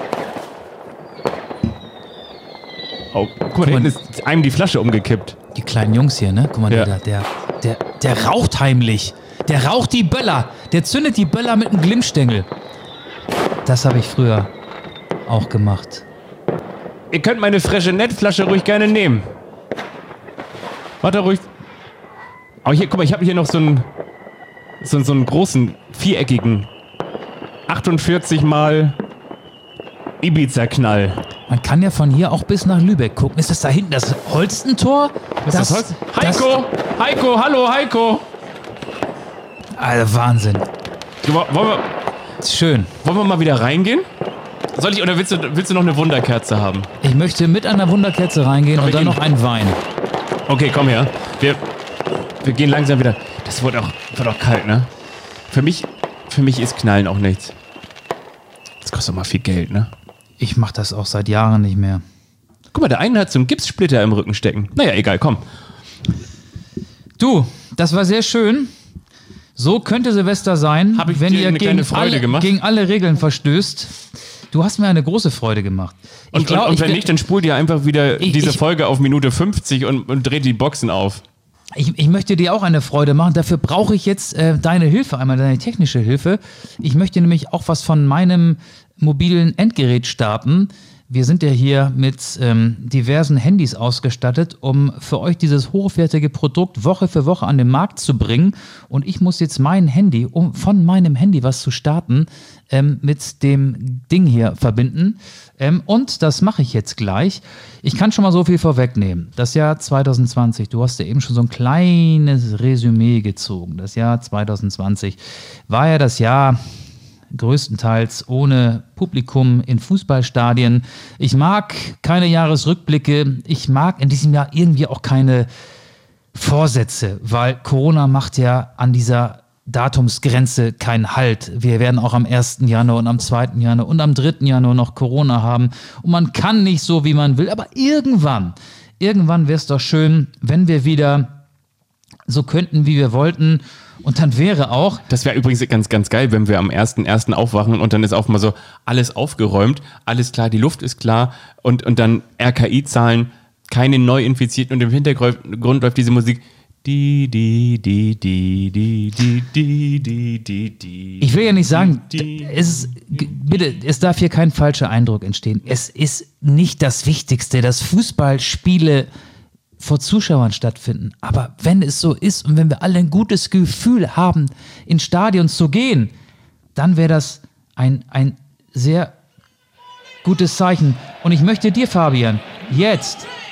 Oh, guck mal, da hinten ist einem die Flasche umgekippt. Die kleinen Jungs hier, ne? Guck mal, Ja. der, der, der, der raucht heimlich. Der raucht die Böller. Der zündet die Böller mit einem Glimmstängel. Das habe ich früher auch gemacht. Ihr könnt meine Freshenette-Flasche ruhig gerne nehmen. Warte ruhig. Aber hier, guck mal, ich habe hier noch so einen, so, so einen großen, viereckigen, achtundvierzig mal Ibiza-Knall. Man kann ja von hier auch bis nach Lübeck gucken. Ist das da hinten das Holstentor? Ist das, Holz? Heiko! Heiko, hallo Heiko! Alter, Wahnsinn. Wollen wir, Schön. wollen wir mal wieder reingehen? Soll ich, oder willst du, willst du noch eine Wunderkerze haben? Ich möchte mit einer Wunderkerze reingehen Komm, und wir dann gehen. noch einen Wein. Okay, komm her. Wir, wir gehen langsam wieder. Das wird auch, wird auch kalt, ne? Für mich, für mich ist Knallen auch nichts. Das kostet auch mal viel Geld, ne? Ich mache das auch seit Jahren nicht mehr. Guck mal, der eine hat so einen Gipssplitter im Rücken stecken. Naja, egal, komm. Du, das war sehr schön. So könnte Silvester sein, Hab ich wenn dir ihr eine gegen kleine Freude alle, gemacht? gegen alle Regeln verstößt. Du hast mir eine große Freude gemacht. Ich Und, glaub, und, und ich wenn bin- nicht, dann spult ihr einfach wieder Ich- diese ich- Folge auf Minute fünfzig und, und dreht die Boxen auf. Ich, ich möchte dir auch eine Freude machen. Dafür brauche ich jetzt äh, deine Hilfe, einmal deine technische Hilfe. Ich möchte nämlich auch was von meinem mobilen Endgerät starten. Wir sind ja hier mit ähm, diversen Handys ausgestattet, um für euch dieses hochwertige Produkt Woche für Woche an den Markt zu bringen. Und ich muss jetzt mein Handy, um von meinem Handy was zu starten, ähm, mit dem Ding hier verbinden. Ähm, und das mache ich jetzt gleich. Ich kann schon mal so viel vorwegnehmen. Das Jahr zwanzig zwanzig, du hast ja eben schon so ein kleines Resümee gezogen. Das Jahr zwanzig zwanzig war ja das Jahr größtenteils ohne Publikum in Fußballstadien. Ich mag keine Jahresrückblicke. Ich mag in diesem Jahr irgendwie auch keine Vorsätze, weil Corona macht ja an dieser Datumsgrenze keinen Halt. Wir werden auch am ersten Januar und am zweiten Januar und am dritten Januar noch Corona haben. Und man kann nicht so, wie man will. Aber irgendwann, irgendwann wäre es doch schön, wenn wir wieder so könnten, wie wir wollten. Und dann wäre auch... Das wäre übrigens ganz, ganz geil, wenn wir am ersten ersten aufwachen und dann ist auch mal so alles aufgeräumt, alles klar, die Luft ist klar und, und dann R K I-Zahlen, keine Neuinfizierten und im Hintergrund läuft diese Musik. Die, die, die, die, die, die, die, die, die, die. Ich will ja nicht sagen, die, es ist, g- bitte, es darf hier kein falscher Eindruck entstehen. Es ist nicht das Wichtigste, dass Fußballspiele vor Zuschauern stattfinden. Aber wenn es so ist und wenn wir alle ein gutes Gefühl haben, in Stadion zu gehen, dann wäre das ein, ein sehr gutes Zeichen. Und ich möchte dir, Fabian, jetzt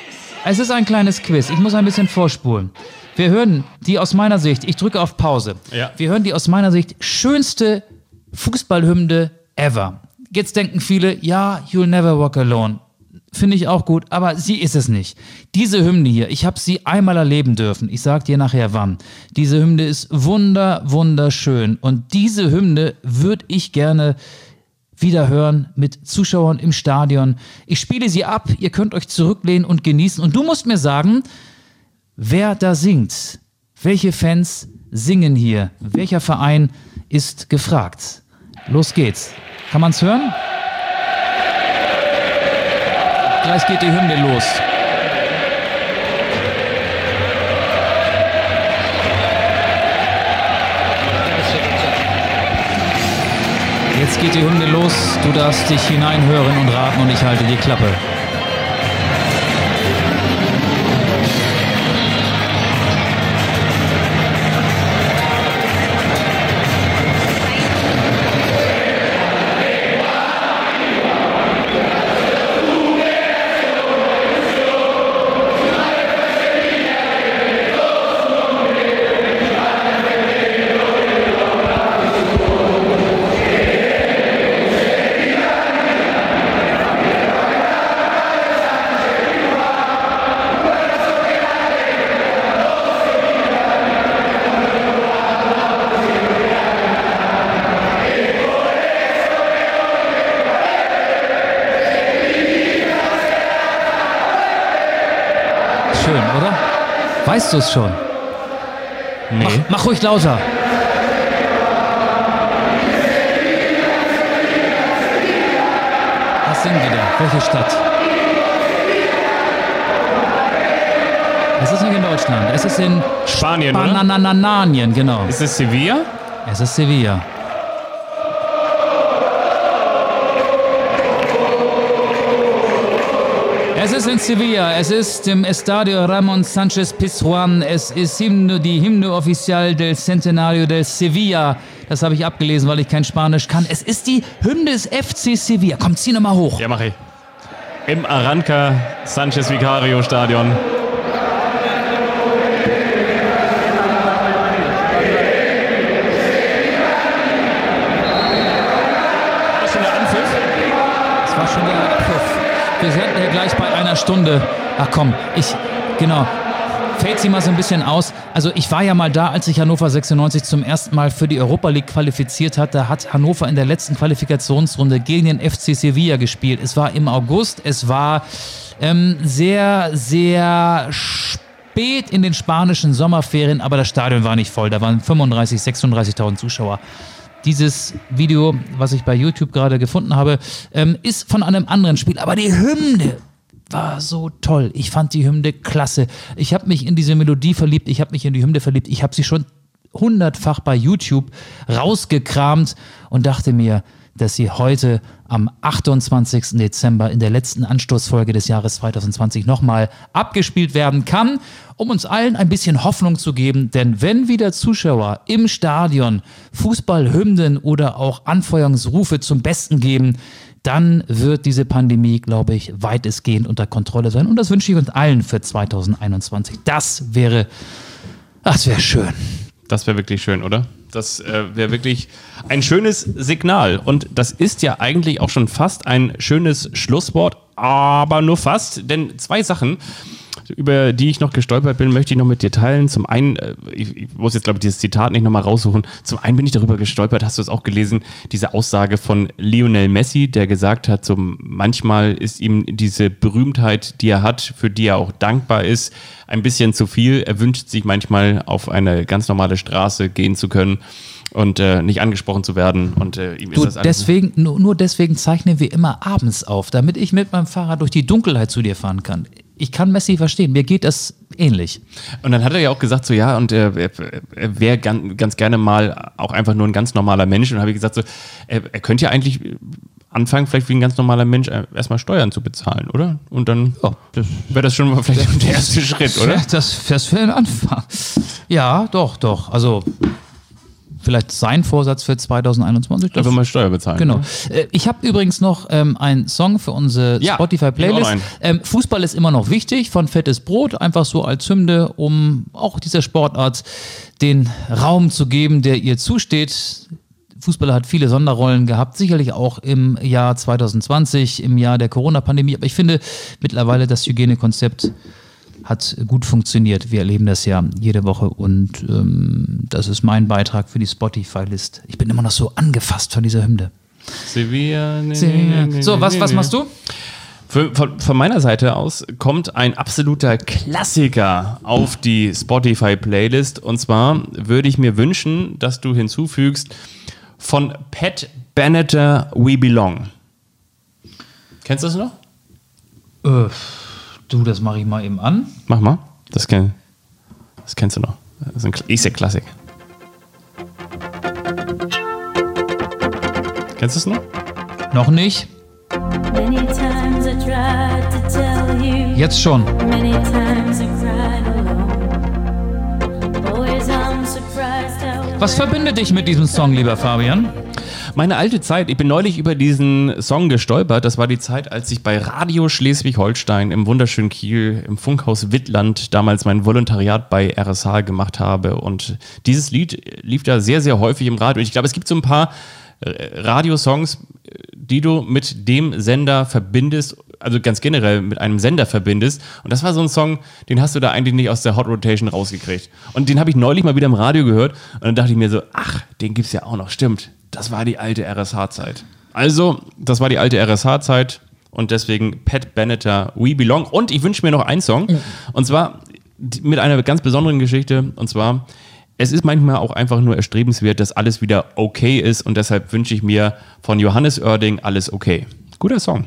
Es ist ein kleines Quiz. Ich muss ein bisschen vorspulen. Wir hören die aus meiner Sicht, ich drücke auf Pause. Ja. Wir hören die aus meiner Sicht schönste Fußballhymne ever. Jetzt denken viele, ja, You'll Never Walk Alone. Finde ich auch gut, aber sie ist es nicht. Diese Hymne hier, ich habe sie einmal erleben dürfen. Ich sage dir nachher wann. Diese Hymne ist wunder, wunderschön. Und diese Hymne würde ich gerne wieder hören mit Zuschauern im Stadion. Ich spiele sie ab, ihr könnt euch zurücklehnen und genießen. Und du musst mir sagen, wer da singt. Welche Fans singen hier? Welcher Verein ist gefragt? Los geht's. Kann man's hören? Gleich geht die Hymne los. Jetzt geht die Hymne los. Du darfst dich hineinhören und raten und ich halte die Klappe. Schön, oder? Weißt du es schon? Nee. Mach, mach ruhig lauter. Was singen die da? Welche Stadt? Es ist nicht in Deutschland. Es ist in Spanien, oder? Bananananien, genau. Ist es Sevilla? Es ist Sevilla. Es ist in Sevilla, es ist im Estadio Ramón Sánchez Pizjuán, es ist Hymne, die Hymne Oficial del Centenario del Sevilla. Das habe ich abgelesen, weil ich kein Spanisch kann. Es ist die Hymne des F C Sevilla. Komm, zieh nochmal hoch. Ja, mach ich. Im Arranca Sánchez Vicario Stadion. Das war schon der Abpfiff. Wir sind ja gleich bei einer Stunde. Ach komm, ich, genau, fällt sie mal so ein bisschen aus. Also ich war ja mal da, als sich Hannover sechsundneunzig zum ersten Mal für die Europa League qualifiziert hat. Da hat Hannover in der letzten Qualifikationsrunde gegen den F C Sevilla gespielt. Es war im August, es war ähm, sehr, sehr spät in den spanischen Sommerferien, aber das Stadion war nicht voll. Da waren fünfunddreißigtausend, sechsunddreißigtausend Zuschauer. Dieses Video, was ich bei YouTube gerade gefunden habe, ähm, ist von einem anderen Spiel. Aber die Hymne war so toll. Ich fand die Hymne klasse. Ich habe mich in diese Melodie verliebt. Ich habe mich in die Hymne verliebt. Ich habe sie schon hundertfach bei YouTube rausgekramt und dachte mir, dass sie heute am achtundzwanzigsten Dezember in der letzten Anstoßfolge des Jahres zwanzig zwanzig nochmal abgespielt werden kann, um uns allen ein bisschen Hoffnung zu geben. Denn wenn wieder Zuschauer im Stadion Fußballhymnen oder auch Anfeuerungsrufe zum Besten geben, dann wird diese Pandemie, glaube ich, weitestgehend unter Kontrolle sein. Und das wünsche ich uns allen für zwanzig einundzwanzig. Das wäre, das wäre schön. Das wäre wirklich schön, oder? Das äh, wäre wirklich ein schönes Signal. Und das ist ja eigentlich auch schon fast ein schönes Schlusswort, aber nur fast. Denn zwei Sachen, über die ich noch gestolpert bin, möchte ich noch mit dir teilen. Zum einen, äh, ich, ich muss jetzt, glaube ich, dieses Zitat nicht nochmal raussuchen. Zum einen bin ich darüber gestolpert, hast du es auch gelesen, diese Aussage von Lionel Messi, der gesagt hat, so manchmal ist ihm diese Berühmtheit, die er hat, für die er auch dankbar ist, ein bisschen zu viel. Er wünscht sich manchmal, auf eine ganz normale Straße gehen zu können und äh, nicht angesprochen zu werden. Und äh, ihm du, ist das alles deswegen, nur, nur deswegen zeichnen wir immer abends auf, damit ich mit meinem Fahrrad durch die Dunkelheit zu dir fahren kann. Ich kann Messi verstehen, mir geht das ähnlich. Und dann hat er ja auch gesagt, so ja, und er, er wäre ganz, ganz gerne mal auch einfach nur ein ganz normaler Mensch. Und dann habe ich gesagt, so, er, er könnte ja eigentlich anfangen, vielleicht wie ein ganz normaler Mensch erstmal Steuern zu bezahlen, oder? Und dann Oh, das wäre das schon mal vielleicht der erste Schritt, oder? Ja, das, das wäre ein Anfang. Ja, doch, doch. Also vielleicht sein Vorsatz für zwanzig einundzwanzig. Einfach mal Steuer bezahlen. Genau. Ne? Äh, ich habe übrigens noch ähm, einen Song für unsere Ja, Spotify-Playlist. Ähm, Fußball ist immer noch wichtig, von Fettes Brot, einfach so als Hymne, um auch dieser Sportart den Raum zu geben, der ihr zusteht. Fußballer hat viele Sonderrollen gehabt, sicherlich auch im Jahr zwanzig zwanzig, im Jahr der Corona-Pandemie. Aber ich finde mittlerweile, das Hygienekonzept hat gut funktioniert. Wir erleben das ja jede Woche und ähm, das ist mein Beitrag für die Spotify-List. Ich bin immer noch so angefasst von dieser Hymne. Sevilla, ne, Sevilla. ne, ne, So, was, ne, was ne. machst du? Für, von, von meiner Seite aus kommt ein absoluter Klassiker auf die Spotify-Playlist. Und zwar würde ich mir wünschen, dass du hinzufügst von Pat Benatar, We Belong. Kennst du das noch? Äh, du, das mache ich mal eben an. Mach mal. Das, kenn, das kennst du noch. Das ist, ein, ist der Klassik. Kennst du es noch? Noch nicht. Jetzt schon. Was verbindet dich mit diesem Song, lieber Fabian? Meine alte Zeit, ich bin neulich über diesen Song gestolpert. Das war die Zeit, als ich bei Radio Schleswig-Holstein im wunderschönen Kiel, im Funkhaus Wittland, damals mein Volontariat bei R S H gemacht habe. Und dieses Lied lief da sehr, sehr häufig im Radio. Und ich glaube, es gibt so ein paar Radiosongs, die du mit dem Sender verbindest, also ganz generell mit einem Sender verbindest. Und das war so ein Song, den hast du da eigentlich nicht aus der Hot Rotation rausgekriegt. Und den habe ich neulich mal wieder im Radio gehört. Und dann dachte ich mir so, ach, den gibt's ja auch noch. Stimmt, das war die alte R S H-Zeit. Also, das war die alte R S H-Zeit. Und deswegen Pat Benatar, We Belong. Und ich wünsche mir noch einen Song. Und zwar mit einer ganz besonderen Geschichte. Und zwar, es ist manchmal auch einfach nur erstrebenswert, dass alles wieder okay ist. Und deshalb wünsche ich mir von Johannes Oerding Alles okay. Guter Song.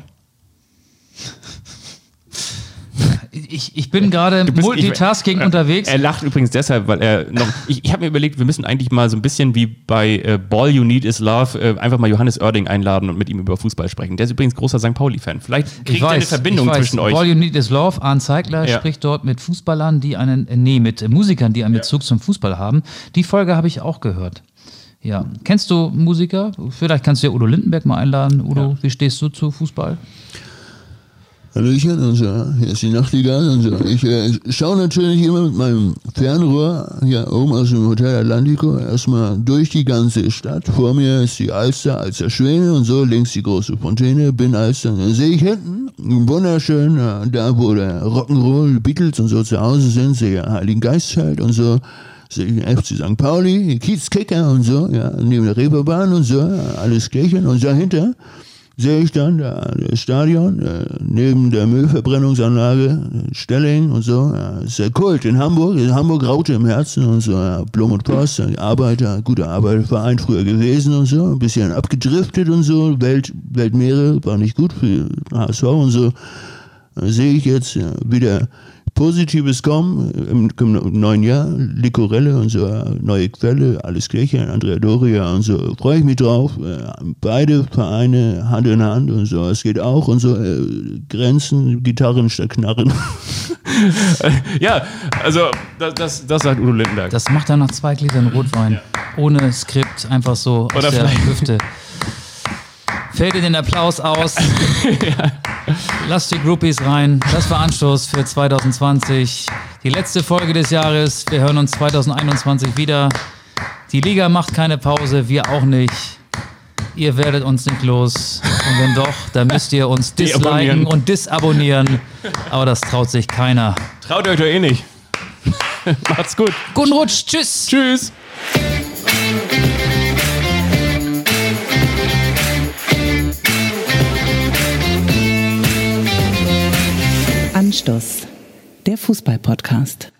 Ich, ich bin gerade Multitasking ich, äh, unterwegs. Er lacht übrigens deshalb, weil er noch. Ich, ich habe mir überlegt, wir müssen eigentlich mal so ein bisschen wie bei äh, Ball You Need Is Love äh, einfach mal Johannes Oerding einladen und mit ihm über Fußball sprechen. Der ist übrigens großer Sankt Pauli-Fan. Vielleicht kriegt er eine Verbindung zwischen euch. Ball You Need Is Love. Arne Zeigler ja. spricht dort mit Fußballern, die einen, äh, nee, mit Musikern, die einen ja. Bezug zum Fußball haben. Die Folge habe ich auch gehört. Ja. Kennst du Musiker? Vielleicht kannst du ja Udo Lindenberg mal einladen. Udo, ja. Wie stehst du zu Fußball? Hallöchen und so, hier ist die Nachtigall und so. Ich äh, schaue natürlich immer mit meinem Fernrohr hier oben aus dem Hotel Atlantico erstmal durch die ganze Stadt. Vor mir ist die Alster, Alster Schwäne und so, links die große Fontäne, bin Alster. Dann sehe ich hinten, wunderschön, ja, da wo der Rock'n'Roll, Beatles und so zu Hause sind, sehe ich Heiligen Geistfeld und so. Sehe ich den F C Sankt Pauli, die Kiezkicker und so, ja, neben der Reeperbahn und so, ja, alles Klärchen. Und dahinter sehe ich dann da, das Stadion, äh, neben der Müllverbrennungsanlage, Stelling und so. Ja, ist der Kult in Hamburg, in Hamburg Raute im Herzen und so. Ja, Blum und Post, Arbeiter, guter Arbeiterverein früher gewesen und so. Ein bisschen abgedriftet und so. Welt, Weltmeere war nicht gut für H S V und so. Da sehe ich jetzt ja, wieder Positives kommen im, im neuen Jahr, Likorelle und so, neue Quelle, alles Klärchen, Andrea Doria und so, freue ich mich drauf. Beide Vereine Hand in Hand und so, es geht auch und so, Grenzen, Gitarren statt Knarren. Ja, also das, das, das sagt Udo Lindenberg. Das macht er nach zwei Gläsern Rotwein, ja. Ohne Skript, einfach so aus Oder der Hüfte. Fällt in den Applaus aus. Ja. Lasst die Groupies rein. Das war Anstoß für zwanzig zwanzig. Die letzte Folge des Jahres. Wir hören uns zwanzig einundzwanzig wieder. Die Liga macht keine Pause, wir auch nicht. Ihr werdet uns nicht los. Und wenn doch, dann müsst ihr uns disliken und disabonnieren. Aber das traut sich keiner. Traut euch doch eh nicht. Macht's gut. Guten Rutsch. Tschüss. Tschüss. Anstoß, der Fußball-Podcast.